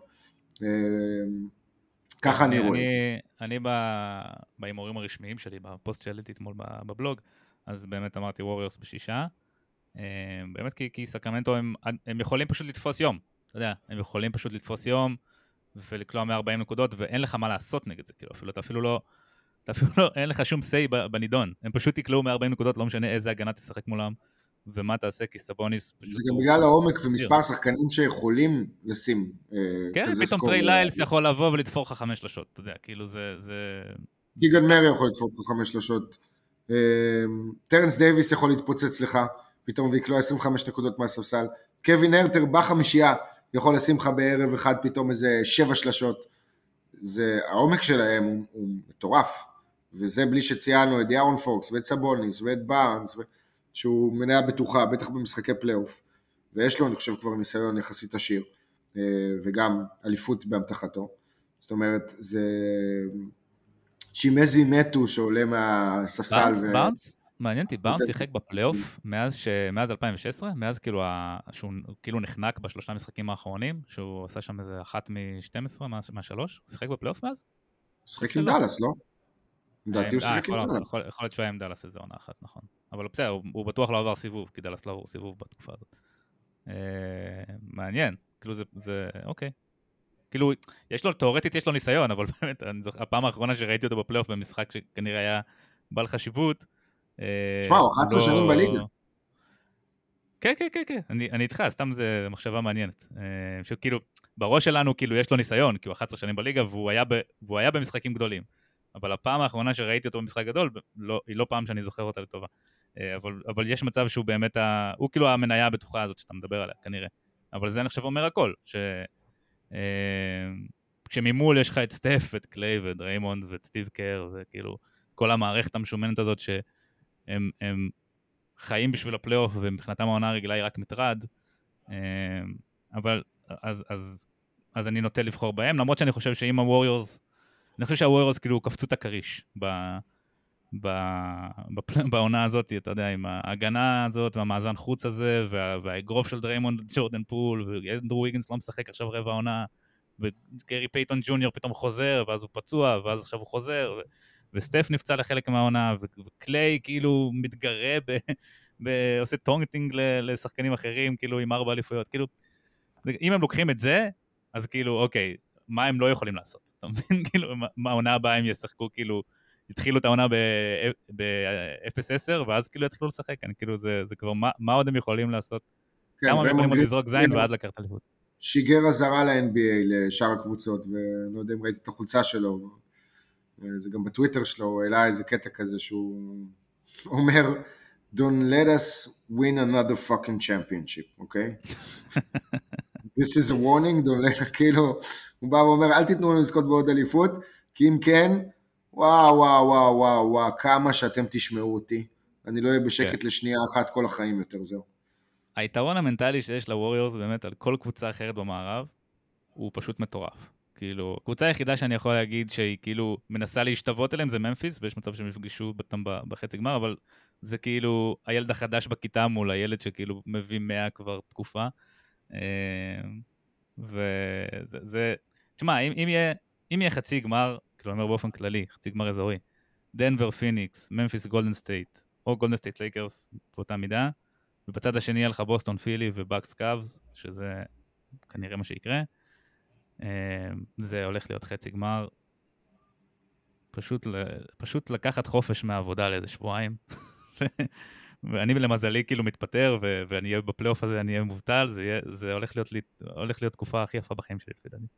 ככה אני רואה את זה. אני באימורים הרשמיים שלי, בפוסט שהעליתי אתמול בבלוג, אז באמת אמרתי ווריורס בשישה, באמת כי, כי סקרמנטו הם, הם יכולים פשוט לתפוס יום, אתה יודע, הם יכולים פשוט לתפוס יום, ולקלוע מאה-ארבעים נקודות, ואין לך מה לעשות נגד זה, כאילו, אפילו, אתה אפילו לא, אתה אפילו לא, אין לך שום סי בנידון, הם פשוט יקלעו מאה-ארבעים נקודות, לא משנה איזה הגנה תשחק מולם, ומה תעשה, כי סבוניס... זה גם בגלל העומק ומספר שחקנים שיכולים לשים כן, פתאום טריי ליילס יכול לבוא ולתפור לך חמש שלשות, אתה יודע, כאילו זה... גיגן מרי יכול לתפור לך חמש שלשות, טרנס דייביס יכול להתפוצץ לך, פתאום ויקלוע עשרים וחמש נקודות מהספסל, קווין הרטר בחמישייה יכול לשים לך בערב אחד פתאום איזה שבע שלשות, זה, העומק שלהם הוא, הוא מטורף, וזה בלי שציינו את יארון פוקס ואת סבוניס ואת בארנס, שהוא מניה בטוחה, בטח במשחקי פלייאוף, ויש לו אני חושב כבר ניסיון יחסית עשיר, וגם אליפות בהמתחתו, זאת אומרת זה שימזי נטו שעולה מהספסל. בארנס? ו... בארנס? מעניין אותי, בארנס שיחק בפלייאוף מאז, ש... מאז אלפיים ושש עשרה, מאז כאילו ה... שהוא כאילו נחנק בשלושה משחקים האחרונים, שהוא עשה שם איזה אחת מ-שתים עשרה, מהשלוש, הוא שיחק בפלייאוף מאז? שיחק עם דלס, לא? לדעתי הוא שיחק עם דלס. יכול להיות שהוא היה עם דלס איזה עונה אחת, נכון. אבל בסדר, הוא בטוח לא עבר סיבוב, כי דלס לא עבר סיבוב בתקופה הזאת. מעניין, כאילו זה, אוקיי. כאילו, יש לו, תיאורטית יש לו ניסיון, אבל באמת, הפעם האחרונה שראיתי אותו בפלייאוף במשחק שכנראה היה בעל חשיבות, תשמע, הוא אחת עשרה שנים בליגה. כן, כן, כן, כן, אני איתך, סתם זה מחשבה מעניינת. שכאילו, בראש שלנו, כאילו, יש לו ניסיון, כי הוא אחת עשרה שנים בליגה, והוא היה במשחקים גדולים. אבל הפעם האחרונה שראיתי אותו במשחק גדול, היא לא פעם שאני זוכר אותה לטובה. אבל יש מצב שהוא באמת, הוא כאילו המניה הבטוחה הזאת שאתה מדבר עליה, כנראה. אבל זה אני חושב אומר הכל, ש... כשממול יש לך את סטף ואת קליי ואת ריימונד ואת סטיב קר וכאילו כל המערכת המשומנת הזאת שהם הם חיים בשביל הפלייאוף ומבחינתם העונה הרגילה היא רק מטרד, אבל אז, אז, אז אני נוטה לבחור בהם, למרות שאני חושב שאם הווריורס, אני חושב שהווריורס כאילו קפצו את הקריש ב, ב, ב, בעונה הזאת, אתה יודע, עם ההגנה הזאת והמאזן חוץ הזה וה, והאגרוף של דריימונד ג'ורדן פול ואנדרו ויגינס לא משחק עכשיו רבע העונה וגרי פייטון ג'וניור פתאום חוזר ואז הוא פצוע ואז עכשיו הוא חוזר ו, וסטף נפצע לחלק מהעונה וקליי כאילו מתגרה ב, ב, עושה טונגטינג לשחקנים אחרים כאילו עם ארבע אליפויות, כאילו אם הם לוקחים את זה אז כאילו אוקיי, מה הם לא יכולים לעשות, אתה מבין? כאילו מה העונה הבאה הם ישחקו כאילו התחילו את העונה ב-אפס עשר, ואז כאילו התחילו לשחק, אני כאילו, זה כבר, מה עוד הם יכולים לעשות? כמה הם יכולים עוד לזרוק זין ועד לקחת אליפות? שיגר הזרה ל-אן בי איי לשאר הקבוצות, ולא יודע אם ראיתי את החולצה שלו, זה גם בטוויטר שלו, הוא העלה איזה קטע כזה שהוא אומר, Don't let us win another fucking championship, אוקיי? This is a warning, don't let, כאילו, הוא בא ואומר, אל תיתנו לנו לזכות בעוד אליפות, כי אם כן, וואו, וואו, וואו, וואו, וואו, כמה שאתם תשמעו אותי. אני לא אהיה בשקט לשנייה אחת כל החיים יותר, זהו. היתרון המנטלי שיש לווריורס באמת על כל קבוצה אחרת במערב, הוא פשוט מטורף. כאילו, הקבוצה היחידה שאני יכול להגיד שהיא כאילו מנסה להשתוות אליהם זה ממפיס, ויש מצב שהם יפגשו אותם בחצי גמר, אבל זה כאילו הילד החדש בכיתה מול הילד שכאילו מביא מאה כבר תקופה. וזה, זה, תשמע, אם, אם יהיה, אם יהיה חצי גמר, כאילו אומר באופן כללי, חצי גמר אזורי, דנבר, פיניקס, ממפיס, גולדן סטייט, או גולדן סטייט לייקרס באותה מידה, ובצד השני יהיה לך בוסטון, פילי ובאקס קאבס, שזה כנראה מה שיקרה. זה הולך להיות חצי גמר. פשוט, פשוט לקחת חופש מהעבודה לאיזה שבועיים, ואני למזלי כאילו מתפטר, ו- ואני אהיה בפלייאוף הזה, אני אהיה מובטל, זה, יהיה, זה הולך להיות לי, הולך להיות תקופה הכי יפה בחיים שלי, לפי דעתי.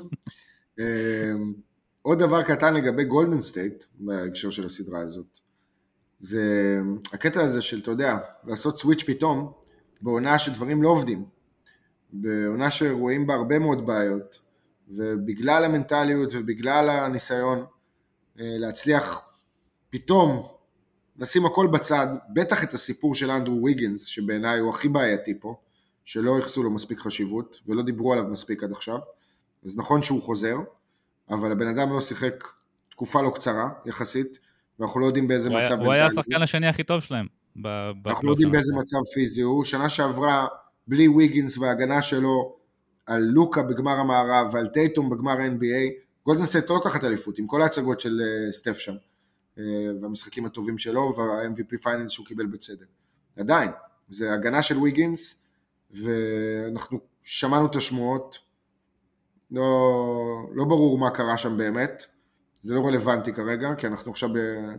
עוד דבר קטן לגבי גולדן סטייט, בהקשר של הסדרה הזאת, זה הקטע הזה של, אתה יודע, לעשות סוויץ' פתאום, בעונה שדברים לא עובדים, בעונה שרואים בה הרבה מאוד בעיות, ובגלל המנטליות ובגלל הניסיון להצליח פתאום לשים הכל בצד, בטח את הסיפור של אנדרו ויגינס, שבעיניי הוא הכי בעייתי פה, שלא יחסו לו מספיק חשיבות, ולא דיברו עליו מספיק עד עכשיו, אז נכון שהוא חוזר, אבל הבן אדם לא שיחק תקופה לא קצרה, יחסית, ואנחנו לא יודעים באיזה מצב... הוא היה השחקן השני הכי טוב שלהם. אנחנו לא יודעים באיזה מצב פיזי הוא, שנה שעברה, בלי ויגינס וההגנה שלו, על לוקה בגמר המערב, ועל טייטום בגמר ה-אן בי איי, גולדן סטייט לא לקחת אליפות, עם כל ההצגות של סטף שם, והמשחקים הטובים שלו, וה-אם וי פי פיינלס שהוא קיבל בצדק. עדיין, זה הגנה של ויגינס, ואנחנו שמענו את השמועות, לא, לא ברור מה קרה שם באמת, זה לא רלוונטי כרגע, כי אנחנו עכשיו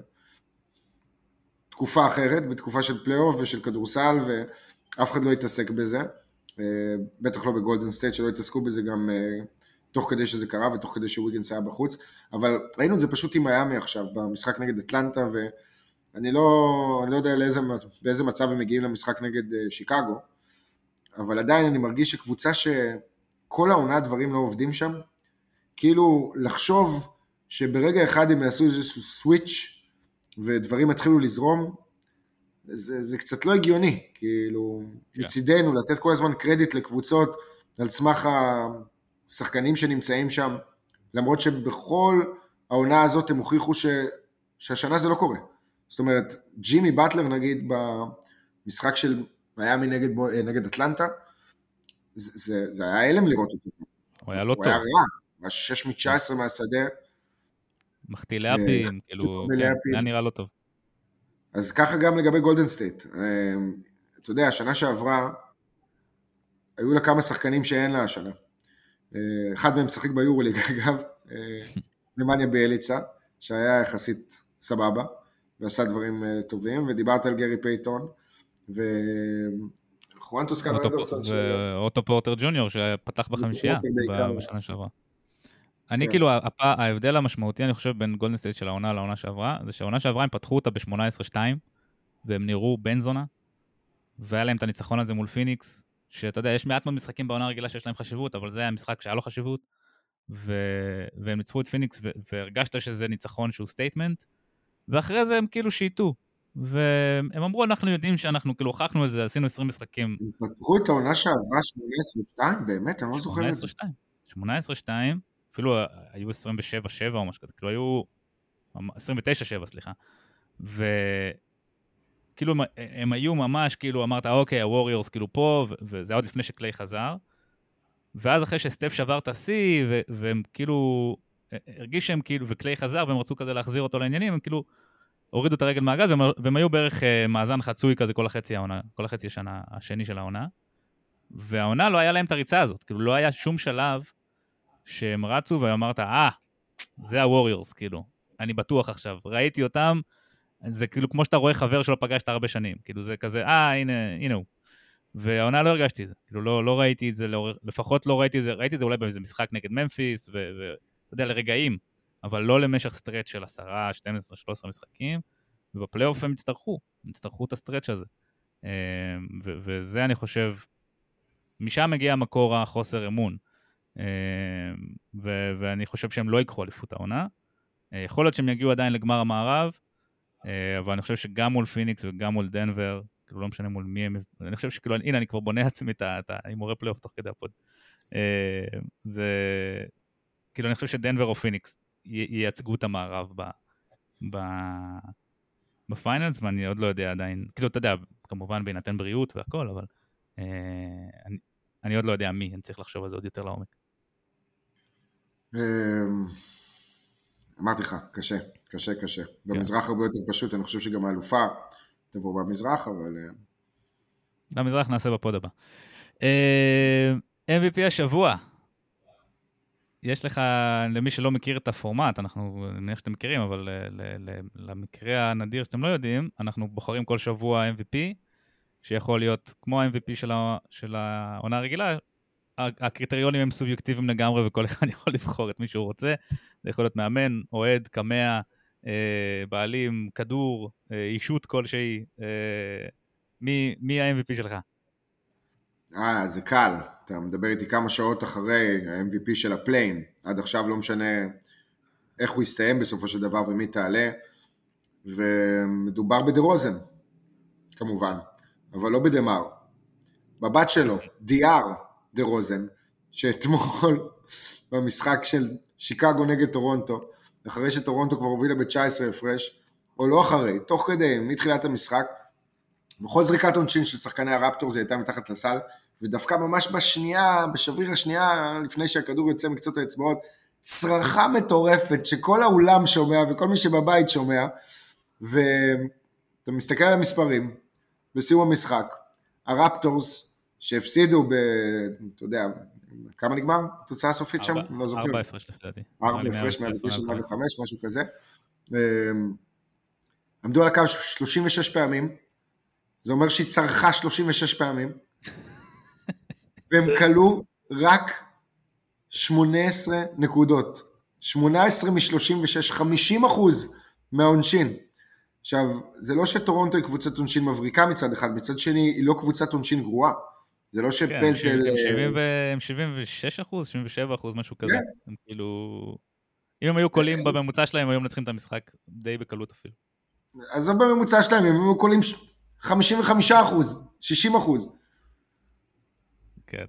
בתקופה אחרת, בתקופה של פלייאוף ושל כדורסל, ואף אחד לא יתעסק בזה, בטח לא בגולדן סטייט, שלא יתעסקו בזה גם תוך כדי שזה קרה, ותוך כדי שוויגינס היה בחוץ, אבל ראינו את זה פשוט עם מיאמי עכשיו, במשחק נגד אטלנטה, ואני לא, אני לא יודע לאיזה, באיזה מצב הם מגיעים למשחק נגד שיקגו, אבל עדיין אני מרגיש שקבוצה שכל העונה דברים לא עובדים שם, כאילו לחשוב שברגע אחד הם יעשו איזשהו סוויץ' ודברים התחילו לזרום, זה, זה קצת לא הגיוני, כאילו yeah. מצידנו לתת כל הזמן קרדיט לקבוצות על סמך השחקנים שנמצאים שם, למרות שבכל העונה הזאת הם הוכיחו ש, שהשנה זה לא קורה. זאת אומרת, ג'ימי באטלר נגיד במשחק של מיאמי נגד, נגד אטלנטה, זה, זה, זה היה אלם לראות אותו. הוא היה לא הוא טוב. היה רע, הוא היה שש מתשע עשרה מהשדה. מחטיא לאפים, כאילו, כן, היה נראה לא טוב. אז ככה גם לגבי גולדן סטייט. אתה יודע, השנה שעברה, היו לה כמה שחקנים שאין לה השנה. אחד מהם שחק ביורוליג, אגב, נמניה ביאליצה, שהיה יחסית סבבה, ועשה דברים טובים, ודיברת על גרי פייטון, וחואן טוסקנו אנדרסון. ואוטו פורטר ג'וניור, שפתח בחמישייה בשנה שעברה. אני כאילו, ההבדל המשמעותי, אני חושב, בין גולדן סטייט של העונה לעונה שעברה, זה שהעונה שעברה הם פתחו אותה ב-שמונה עשרה שתיים, והם נראו בן זונה, והיה להם את הניצחון הזה מול פיניקס, שאתה יודע, יש מעט מאוד משחקים בעונה הרגילה שיש להם חשיבות, אבל זה היה משחק שהיה לו חשיבות, והם ניצחו את פיניקס, והרגשת שזה ניצחון שהוא סטייטמנט, ואחרי זה הם כאילו שייטו, והם אמרו, אנחנו יודעים שאנחנו כאילו הוכחנו את זה, עשינו עשרים משחקים. הם פתחו את העונה שעברה שמונה עשרה שתיים, באמת, אני לא זוכר את זה. שמונה עשרה שתיים, אפילו היו עשרים ושבע שבע או משהו כזה, כאילו היו עשרים ותשע שבע, סליחה. וכאילו הם היו ממש, כאילו אמרת, אוקיי, הווריורס כאילו פה, וזה עוד לפני שקליי חזר. ואז אחרי שסטף שבר את השיא, והם כאילו, הרגיש שהם כאילו, וקליי חזר, והם רצו כזה להחזיר אותו לעניינים, הם כאילו הורידו את הרגל מהגז, והם היו בערך מאזן חצוי כזה כל החצי העונה, כל החצי השנה, השני של העונה. והעונה לא היה להם את הריצה הזאת, כאילו לא היה שום שלב שהם רצו ואמרת, אה, זה הווריורס, כאילו, אני בטוח עכשיו, ראיתי אותם, זה כאילו כמו שאתה רואה חבר שלא פגשת הרבה שנים, כאילו זה כזה, אה, הנה, הנה הוא. והעונה לא הרגשתי את זה, כאילו לא, לא ראיתי את זה, לפחות לא ראיתי את זה, ראיתי את זה אולי באיזה משחק נגד ממפיס, ואתה יודע, לרגעים, אבל לא למשך סטרץ' של עשרה, שתים עשרה, שלוש עשרה משחקים, ובפלייאוף הם יצטרכו, הם יצטרכו את הסטרץ' הזה. וזה אני חושב, משם מגיע מקור החוסר אמון, ו- ואני חושב שהם לא ייקחו אליפות העונה. יכול להיות שהם יגיעו עדיין לגמר המערב, אבל אני חושב שגם מול פיניקס וגם מול דנבר, כאילו לא משנה מול מי הם, אני חושב שכאילו, הנה אני כבר בונה עצמי את ההימורי פלייאוף תוך כדי הפוד. זה, כאילו אני חושב שדנבר או פיניקס ייצגו את המערב ב, ב, בפיינלס, ואני עוד לא יודע עדיין, כאילו אתה יודע, כמובן בהינתן בריאות והכל, אבל אני, אני עוד לא יודע מי, אני צריך לחשוב על זה עוד יותר לעומק. אמרתי לך, קשה, קשה, קשה. במזרח הרבה יותר פשוט, אני חושב שגם האלופה תבוא במזרח, אבל... במזרח נעשה בפוד הבא. אם וי פי השבוע. יש לך, למי שלא מכיר את הפורמט, אנחנו נניח שאתם מכירים, אבל למקרה הנדיר שאתם לא יודעים, אנחנו בוחרים כל שבוע אם וי פי, שיכול להיות כמו ה-אם וי פי של העונה הרגילה, הקריטריונים הם סובייקטיביים לגמרי, וכל אחד יכול לבחור את מי שהוא רוצה, זה יכול להיות מאמן, אוהד, קמע, בעלים, כדור, אישות כלשהי, מי ה-אם וי פי שלך? אה, זה קל, אתה מדבר איתי כמה שעות אחרי ה-אם וי פי של הפליין, עד עכשיו לא משנה איך הוא יסתיים בסופו של דבר ומי תעלה, ומדובר בדרוזן, כמובן, אבל לא בדמר, בבת שלו, דיאר דרוזן, שאתמול במשחק של שיקגו נגד טורונטו, אחרי שטורונטו כבר הובילה ב-תשע עשרה הפרש, או לא אחרי, תוך כדי, מתחילת המשחק, בכל זריקת עונשין של שחקני הרפטור זה הייתה מתחת לסל, ודווקא ממש בשנייה, בשבריר השנייה, לפני שהכדור יוצא מקצות האצבעות, צרחה מטורפת שכל האולם שומע וכל מי שבבית שומע, ואתה מסתכל על המספרים, בסיום המשחק, הרפטורס שהפסידו ב... אתה יודע, כמה נגמר? תוצאה סופית שם? לא זוכר. ארבע הפרש לדעתי. ארבע הפרש מהליגה של מאה וחמש, משהו כזה. עמדו על הקו שלושים ושש פעמים, זה אומר שהיא צרכה שלושים ושש פעמים, והם קלו רק שמונה עשרה נקודות, שמונה עשרה מ-שלושים ושש, חמישים אחוז מהעונשין. עכשיו, זה לא שטורונטו היא קבוצת עונשין מבריקה מצד אחד, מצד שני היא לא קבוצת עונשין גרועה. זה לא שפלטל... הם שבעים ושש אחוז, שבעים ושבע אחוז, משהו כזה. הם כאילו... אם הם היו קולים בממוצע שלהם, הם היו מנצחים את המשחק די בקלות אפילו. אז זה בממוצע שלהם, הם היו קולים חמישים וחמישה אחוז, שישים אחוז. כן.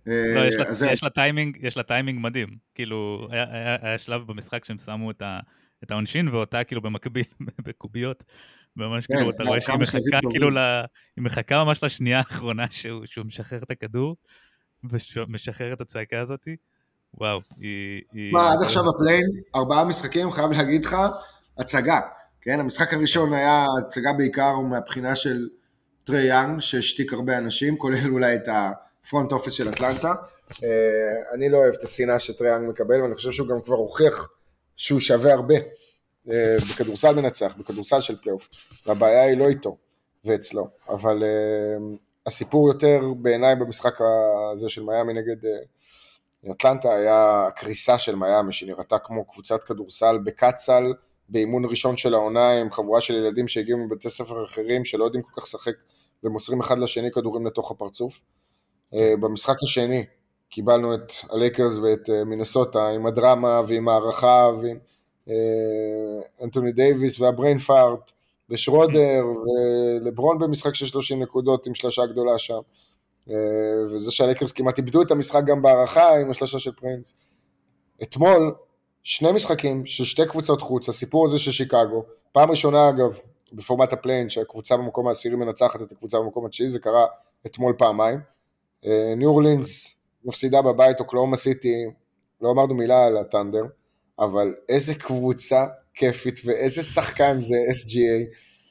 יש לה טיימינג מדהים. כאילו, היה שלב במשחק שהם שמו את העונשין, ואותה כאילו במקביל, בקוביות, ממש כאילו, אתה רואה שהיא מחכה, כאילו, היא מחכה ממש לשנייה האחרונה שהוא משחרר את הכדור, ומשחרר את הצעקה הזאת. וואו, היא... מה, עד עכשיו הפליין, ארבעה משחקים, חייב להגיד לך, הצגה. כן, המשחק הראשון היה הצגה בעיקר מהבחינה של טרי יאנג, שהשתיק הרבה אנשים, כולל אולי את הפרונט אופיס של אטלנטה. אני לא אוהב את השנאה שטרי יאנג מקבל, ואני חושב שהוא גם כבר הוכיח שהוא שווה הרבה. בכדורסל מנצח, בכדורסל של פלייאוף, והבעיה היא לא איתו ואצלו, אבל uh, הסיפור יותר בעיניי במשחק הזה של מיאמי נגד uh, אטלנטה היה הקריסה של מיאמי, שנראתה כמו קבוצת כדורסל בקצל, באימון ראשון של העונה עם חבורה של ילדים שהגיעו מבתי ספר אחרים שלא יודעים כל כך שחק ומוסרים אחד לשני כדורים לתוך הפרצוף. Uh, במשחק השני קיבלנו את הלייקרס ואת uh, מינסוטה עם הדרמה ועם הערכה ועם אנטוני דייביס והבריין פארט ושרודר ולברון במשחק של שלושים נקודות עם שלושה גדולה שם, וזה שהליקרס כמעט איבדו את המשחק גם בערכה עם השלושה של פרינס. אתמול שני משחקים של שתי קבוצות חוץ, הסיפור הזה של שיקגו, פעם ראשונה אגב בפורמט הפליין שהקבוצה במקום העשירי מנצחת את הקבוצה במקום התשיעי, זה קרה אתמול פעמיים. ניו אורלינס מפסידה בבית, אוקלאומה סיטי, לא אמרנו מילה על הטנדר, אבל איזה קבוצה כיפית, ואיזה שחקן זה אס ג'י איי,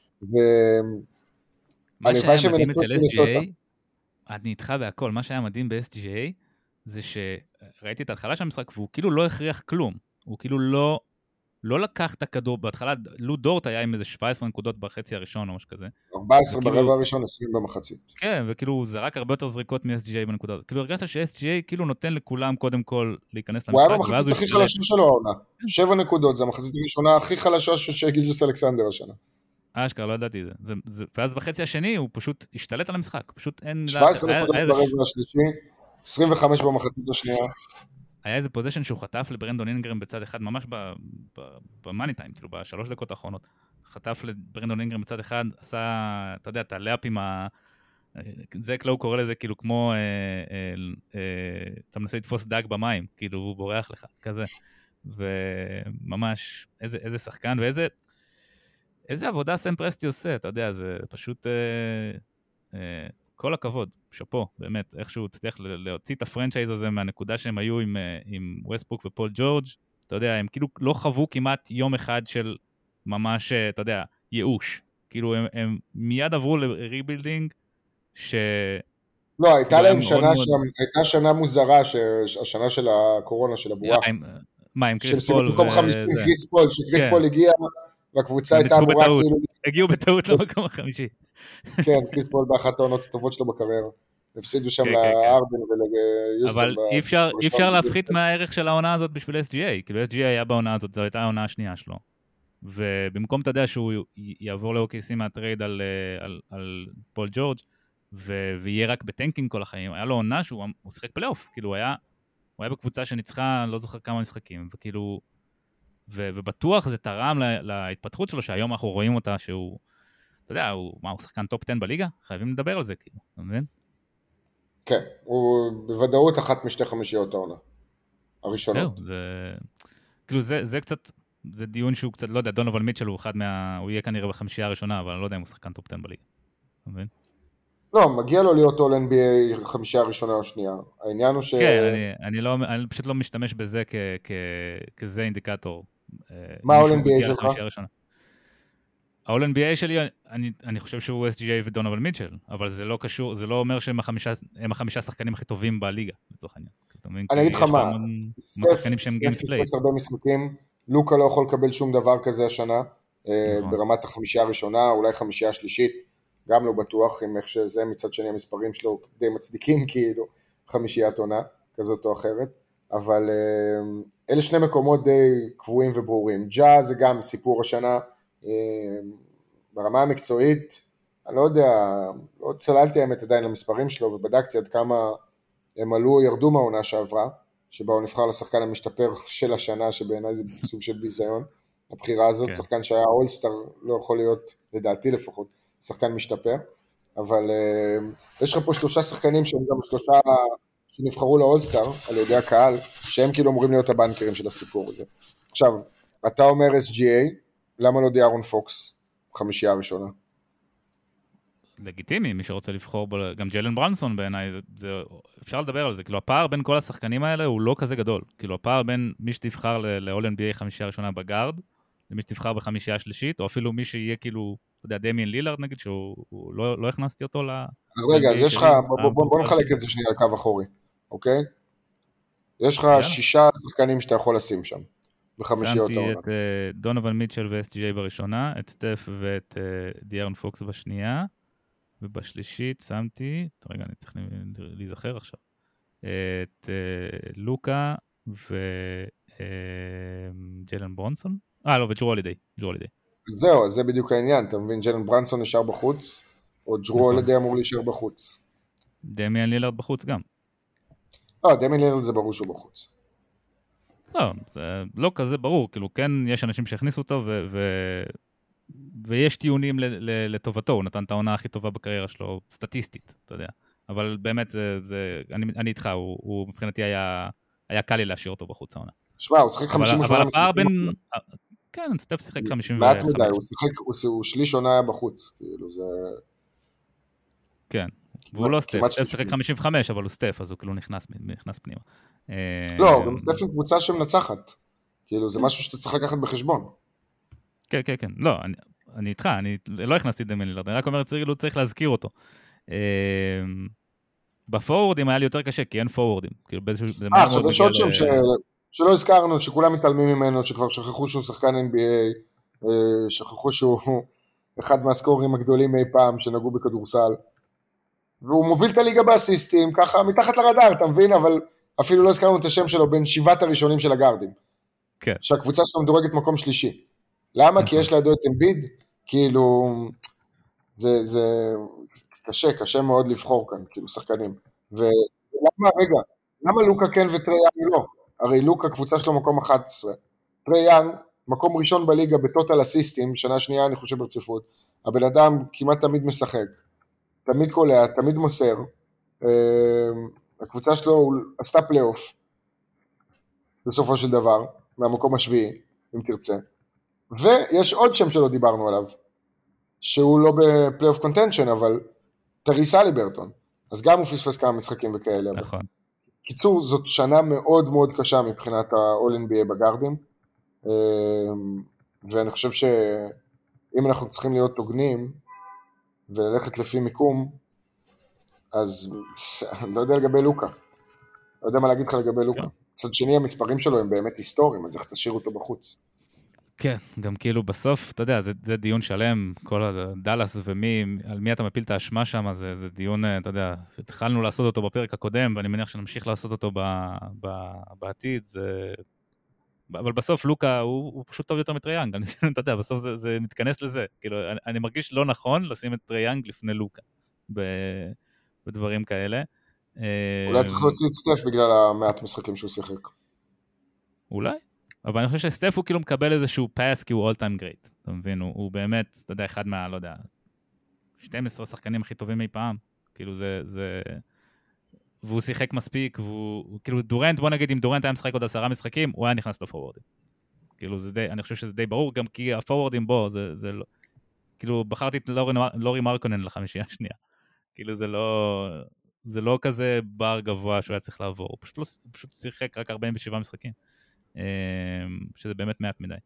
והלוואי שמנצחו את מינסוטה. אני איתך בהכל, מה שהיה מדהים ב-אס ג'י איי, זה שראיתי את ההתחלה של המשחק, והוא כאילו לא הכריח כלום, הוא כאילו לא, לא לקח את הכדור, בהתחלה לו דורט היה עם איזה שבע עשרה נקודות בחצי הראשון או משהו כזה. ארבע עשרה ברבע הראשון, עשרים במחצית. כן, וכאילו הוא זרק הרבה יותר זריקות מ-אס ג'י איי בנקודות. כאילו הרגשת ש-אס ג'י איי כאילו נותן לכולם קודם כל להיכנס למשחק. הוא היה במחצית הכי חלשה שלו העונה. שבע נקודות, זה המחצית הראשונה הכי חלשה של גיג'ס אלכסנדר השנה. אשכרה, לא ידעתי את זה. ואז בחצי השני הוא פשוט השתלט על המשחק. פשוט אין... שבע עשרה נקודות ברבע השלישי, עשרים וחמש במחצית השנייה. היה איזה פוזיישן שהוא חטף לברנדון אינגרם בצד אחד, ממש במאני טיים, כאילו בשלוש דקות האחרונות. חטף לברנדון אינגרם בצד אחד, עשה, אתה יודע, את הלאפ עם ה... זה לא קורא לזה כאילו כמו, אתה מנסה לתפוס דג במים, כאילו הוא בורח לך, כזה. וממש, איזה שחקן ואיזה... איזה עבודה סם פרסטי עושה, אתה יודע, זה פשוט... כל הכבוד, שפו, באמת, איכשהו תצליח להוציא את הפרנצ'ייז הזה מהנקודה שהם היו עם, עם ווסטברוק ופול ג'ורג', אתה יודע, הם כאילו לא חוו כמעט יום אחד של ממש, אתה יודע, ייאוש. כאילו הם, הם מיד עברו לריבילדינג, ש... לא, הייתה להם שנה שם, הייתה שנה מוזרה, השנה של הקורונה, של הבועה. מה, עם קריס פול? מקום חמישים, קריס פול, שקריס פול הגיע, והקבוצה הייתה אמורה כאילו... הגיעו בטעות למקום החמישי. כן, קריס פול באחת העונות הטובות שלו בקריירה. הפסידו שם לארדן וליוסטון. אבל אי אפשר להפחית מהערך של העונה הזאת בשביל אס ג'י איי, כאילו אס ג'י איי היה בעונה הזאת, זו הייתה העונה השנייה שלו. ובמקום אתה יודע שהוא יעבור ל-או קיי סי מהטרייד על פול ג'ורג' ויהיה רק בטנקינג כל החיים, היה לו עונה שהוא שיחק פלייאוף, כאילו הוא היה בקבוצה שניצחה, לא זוכר כמה משחקים, וכאילו, ובטוח זה תרם להתפתחות שלו, שהיום אנחנו רואים אותה שהוא, אתה יודע, מה, הוא שחקן טופ עשר בליגה? חייבים לדבר על זה, כאילו, אתה מבין? כן, הוא בוודאות אחת משתי חמישיות העונה, הראשונות. זהו, זה, כאילו זה, זה קצת, זה דיון שהוא קצת, לא יודע, דונובל מיטשל הוא אחד מה, הוא יהיה כנראה בחמישייה הראשונה, אבל אני לא יודע אם הוא שחקן טופ עשר בליגה, אתה מבין? לא, מגיע לו להיות אול אן בי איי חמישייה הראשונה או שנייה. העניין הוא ש... כן, אני, אני, לא, אני פשוט לא משתמש בזה כ, כ, כזה אינדיקטור. מה ה-אול אן בי איי שלך? ה-אול אן בי איי שלי, אני, אני חושב שהוא אס ג'י איי ודונובל מיטשל, אבל זה לא קשור, זה לא אומר שהם החמישה, הם החמישה שחקנים הכי טובים בליגה, לצורך העניין. אני אגיד לך מה, סטף פספס הרבה משחקים, לוקה לא יכול לקבל שום דבר כזה השנה, ברמת החמישייה הראשונה, אולי חמישייה השלישית, גם לא בטוח, עם איך שזה מצד שני המספרים שלו די מצדיקים, כאילו חמישיית עונה, כזאת או אחרת, אבל אלה שני מקומות די קבועים וברורים. ג'ה זה גם סיפור השנה, ברמה המקצועית, אני לא יודע, לא צללתי האמת עדיין למספרים שלו, ובדקתי עד כמה הם עלו, ירדו מהעונה שעברה, שבה הוא נבחר לשחקן המשתפר של השנה, שבעיניי זה סוג של ביזיון, הבחירה הזאת, כן. שחקן שהיה אולסטאר, לא יכול להיות, לדעתי לפחות, שחקן משתפר, אבל uh, יש לך פה שלושה שחקנים שהם גם שלושה שנבחרו לאולסטאר על ידי הקהל, שהם כאילו אמורים להיות הבנקרים של הסיפור הזה. עכשיו, אתה אומר אס ג'י איי, למה לא דיארון פוקס חמישייה הראשונה? לגיטימי, מי שרוצה לבחור בו, גם ג'לן ברנסון בעיניי, זה, זה, אפשר לדבר על זה, כאילו הפער בין כל השחקנים האלה הוא לא כזה גדול, כאילו הפער בין מי שתבחר ל-אול אן בי איי חמישייה הראשונה בגארד, למי שתבחר בחמישייה השלישית, או אפילו מי שיהיה כאילו, אתה יודע, דמיין לילארד נגיד, שהוא לא, לא הכנסתי אותו ל... אז רגע, אז יש לך, בוא, בוא, בוא נחלק את זה שנייה על קו אחורי, אוקיי? יש לך שישה שחקנים שאתה יכול לשים שם, בחמישיות העונה. שמתי את דונובל מיטשל ו-אס ג'י איי בראשונה, את סטף ואת דיארון פוקס בשנייה, ובשלישית שמתי, רגע, אני צריך להיזכר עכשיו, את לוקה וג'לן ברונסון, אה לא, וג'רו הולידיי, ג'רו הולידיי. זהו, זה בדיוק העניין, אתה מבין, ג'לן ברנסון נשאר בחוץ, או ג'רו הולידיי אמור להישאר בחוץ. דמיין לילארד בחוץ גם. לא, דמיין לילארד זה ברור שהוא בחוץ. לא, זה לא כזה ברור, כאילו כן יש אנשים שהכניסו אותו, ו... ו... ויש טיעונים לטובתו, הוא נתן את העונה הכי טובה בקריירה שלו, סטטיסטית, אתה יודע. אבל באמת, זה, זה, אני, אני איתך, הוא, הוא מבחינתי היה, היה קל לי להשאיר אותו בחוץ העונה. שמע, הוא צריך חמישים ושמונה אבל הפער בין, כן, סטף שיחק חמישים וחמש. מעט מדי, הוא שיחק, הוא שליש עונה היה בחוץ, כאילו זה... כן, והוא לא סטף, סטף שיחק חמישים וחמש, אבל הוא סטף, אז הוא כאילו נכנס, נכנס פנימה. לא, גם סטף עם קבוצה שמנצחת, כאילו זה משהו שאתה צריך לקחת בחשבון. כן, כן, כן. לא, אני, אני איתך, אני לא הכנסתי את דמיין לילארד, אני רק אומר, צריך, צריך להזכיר אותו. בפורורדים היה לי יותר קשה, כי אין פורורדים. אה, עכשיו יש עוד שם שלא הזכרנו, שכולם מתעלמים ממנו, שכבר שכחו שהוא שחקן אן בי איי, שכחו שהוא אחד מהסקורים הגדולים אי פעם שנגעו בכדורסל, והוא מוביל את הליגה באסיסטים, ככה מתחת לרדאר, אתה מבין? אבל אפילו לא הזכרנו את השם שלו בין שבעת הראשונים של הגארדים. כן. שהקבוצה שלו מדורגת מקום שלישי. למה? כי יש לידו את אמביד, כאילו, זה, זה קשה, קשה מאוד לבחור כאן, כאילו, שחקנים. ולמה, רגע, למה לוקה כן וטרייאנג לא? הרי לוקה, קבוצה שלו מקום אחת עשרה. טרייאנג, מקום ראשון בליגה בטוטל אסיסטים, שנה שנייה אני חושב ברציפות. הבן אדם כמעט תמיד משחק, תמיד קולע, תמיד מוסר. הקבוצה שלו עשתה פלייאוף, בסופו של דבר, מהמקום השביעי, אם תרצה. ויש עוד שם שלא דיברנו עליו, שהוא לא בפלייאוף קונטנשן, אבל טריס הליברטון, אז גם הוא פספס כמה משחקים וכאלה. נכון. קיצור, זאת שנה מאוד מאוד קשה מבחינת ה-אול אן בי איי בגארדים, ואני חושב שאם אנחנו צריכים להיות הוגנים, וללכת לפי מיקום, אז אני לא יודע לגבי לוקה. לא יודע מה להגיד לך לגבי לוקה. מצד שני, המספרים שלו הם באמת היסטוריים, אז איך תשאיר אותו בחוץ? כן, גם כאילו בסוף, אתה יודע, זה, זה דיון שלם, כל הדלס ומי, על מי אתה מפיל את האשמה שם, זה, זה דיון, אתה יודע, התחלנו לעשות אותו בפרק הקודם, ואני מניח שנמשיך לעשות אותו ב, ב, בעתיד, זה... אבל בסוף לוקה הוא, הוא פשוט טוב יותר מטרייאנג, אתה יודע, בסוף זה, זה מתכנס לזה, כאילו, אני, אני מרגיש לא נכון לשים את טרייאנג לפני לוקה, ב, בדברים כאלה. אולי צריך להוציא את סטף בגלל המעט משחקים שהוא שיחק. אולי? אבל אני חושב שסטף הוא כאילו מקבל איזשהו פאס כי הוא all time great, אתה מבין? הוא, הוא באמת, אתה יודע, אחד מה, לא יודע, שנים עשר השחקנים הכי טובים אי פעם, כאילו זה, זה... והוא שיחק מספיק, והוא, כאילו דורנט, בוא נגיד, אם דורנט היה משחק עוד עשרה משחקים, הוא היה נכנס לפורורדים. כאילו זה די, אני חושב שזה די ברור, גם כי הפורורדים בו, זה, זה לא... כאילו, בחרתי את לורי, לורי מרקונן לחמישייה השנייה. כאילו זה לא... זה לא כזה בר גבוה שהוא היה צריך לעבור, הוא פשוט, לא, הוא פשוט שיחק רק ארבעים ושבעה משחקים. שזה באמת מעט מדי.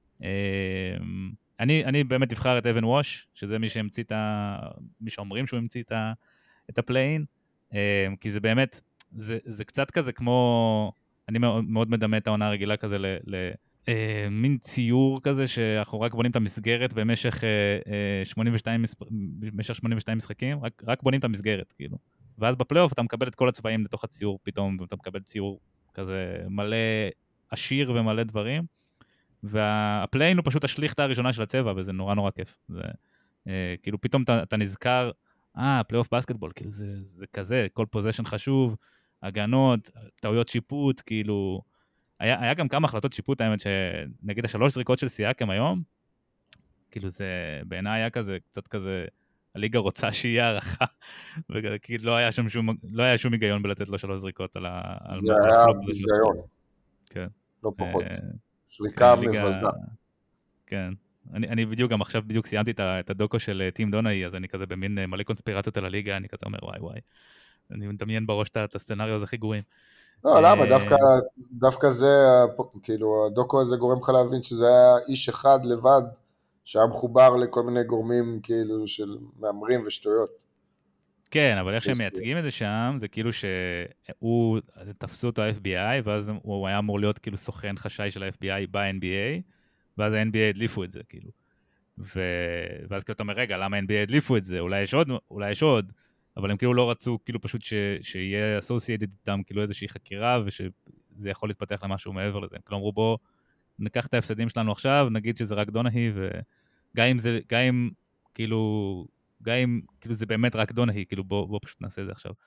אני, אני באמת אבחר את אבן ווש, שזה מי שהמציא את ה... מי שאומרים שהוא המציא את ה... את הפליין, כי זה באמת, זה, זה קצת כזה כמו, אני מאוד מדמה את העונה הרגילה כזה ל... ל מין ציור כזה שאנחנו רק בונים את המסגרת במשך שמונים ושתיים, במשך שמונים ושתיים משחקים, רק, רק בונים את המסגרת, כאילו. ואז בפלייאוף אתה מקבל את כל הצבעים לתוך הציור פתאום, ואתה מקבל ציור כזה מלא עשיר ומלא דברים, והפליין הוא פשוט השליכתה הראשונה של הצבע, וזה נורא נורא כיף. זה, אה, כאילו פתאום אתה, אתה נזכר, אה, פלייאוף בסקטבול, כאילו זה, זה כזה, כל פוזיישן חשוב, הגנות, טעויות שיפוט, כאילו, היה, היה גם כמה החלטות שיפוט, האמת שנגיד השלוש זריקות של סייקם היום, כאילו זה בעיניי היה כזה, קצת כזה, הליגה רוצה שיהיה הערכה, וכאילו לא היה שם שום, לא היה שום היגיון בלתת לו שלוש זריקות על ה... זה היה ביזיון. כן. לא פחות. שריקה מבזה. כן. אני, אני בדיוק, גם עכשיו בדיוק סיימתי את הדוקו של טים דונאי, אז אני כזה במין מלא קונספירציות על הליגה, אני כזה אומר וואי וואי. אני מדמיין בראש את הסצנריו הזה הכי גרועים. לא, למה? דווקא, דווקא זה, כאילו, הדוקו הזה גורם לך להבין שזה היה איש אחד לבד, שהיה מחובר לכל מיני גורמים, כאילו, של מאמרים ושטויות. כן, אבל איך שהם מייצגים את זה שם, זה כאילו שהוא, תפסו אותו ה-אף בי איי, ואז הוא היה אמור להיות כאילו סוכן חשאי של ה-אף בי איי ב-אן בי איי, ואז ה-אן בי איי הדליפו את זה, כאילו. ו... ואז כאילו אתה אומר, רגע, למה ה-אן בי איי הדליפו את זה? אולי יש עוד, אולי יש עוד, אבל הם כאילו לא רצו, כאילו פשוט ש... שיהיה associated איתם, כאילו איזושהי חקירה, ושזה יכול להתפתח למשהו מעבר לזה. כאילו אמרו, בוא, ניקח את ההפסדים שלנו עכשיו, נגיד שזה רק דונאהי, וגם אם זה, גם אם, כאילו, גם אם, כאילו זה באמת רק דונאהי, כאילו בוא, בוא פשוט נעשה את זה עכשיו.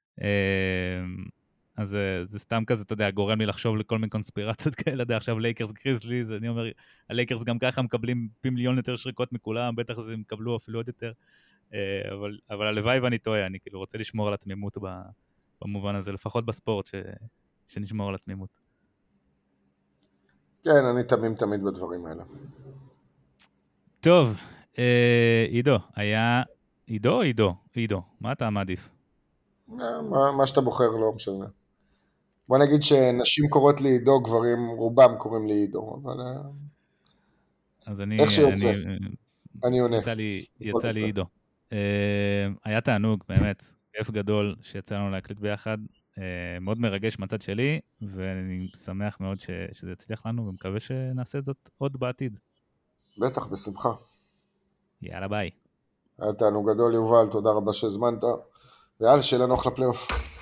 אז זה סתם כזה, אתה יודע, גורם לי לחשוב לכל מיני קונספירציות כאלה, אתה יודע, עכשיו לייקרס גריזליז, אני אומר, הלייקרס גם ככה מקבלים פי מיליון יותר שריקות מכולם, בטח זה מקבלו אפילו עוד יותר, אבל, אבל הלוואי ואני טועה, אני כאילו רוצה לשמור על התמימות במובן הזה, לפחות בספורט, ש, שנשמור על התמימות. כן, אני תמים תמיד בדברים האלה. טוב, עידו, היה... עידו או עידו? עידו, מה אתה מעדיף? מה, מה שאתה בוחר לא משנה. בוא נגיד שנשים קוראות לי עידו, גברים רובם קוראים לי עידו, אבל... אז אני... איך שיוצא, אני, אני עונה. יצא לי, יצא לי עידו. היה תענוג, באמת, כיף גדול שיצא לנו להקליט ביחד, מאוד מרגש מצד שלי, ואני שמח מאוד ש, שזה יצליח לנו, ומקווה שנעשה את זאת עוד בעתיד. בטח, בשמחה. יאללה, ביי. היה תענוג גדול, יובל, תודה רבה שהזמנת, ויאללה, שיהיה לנו אחלה פלייאוף.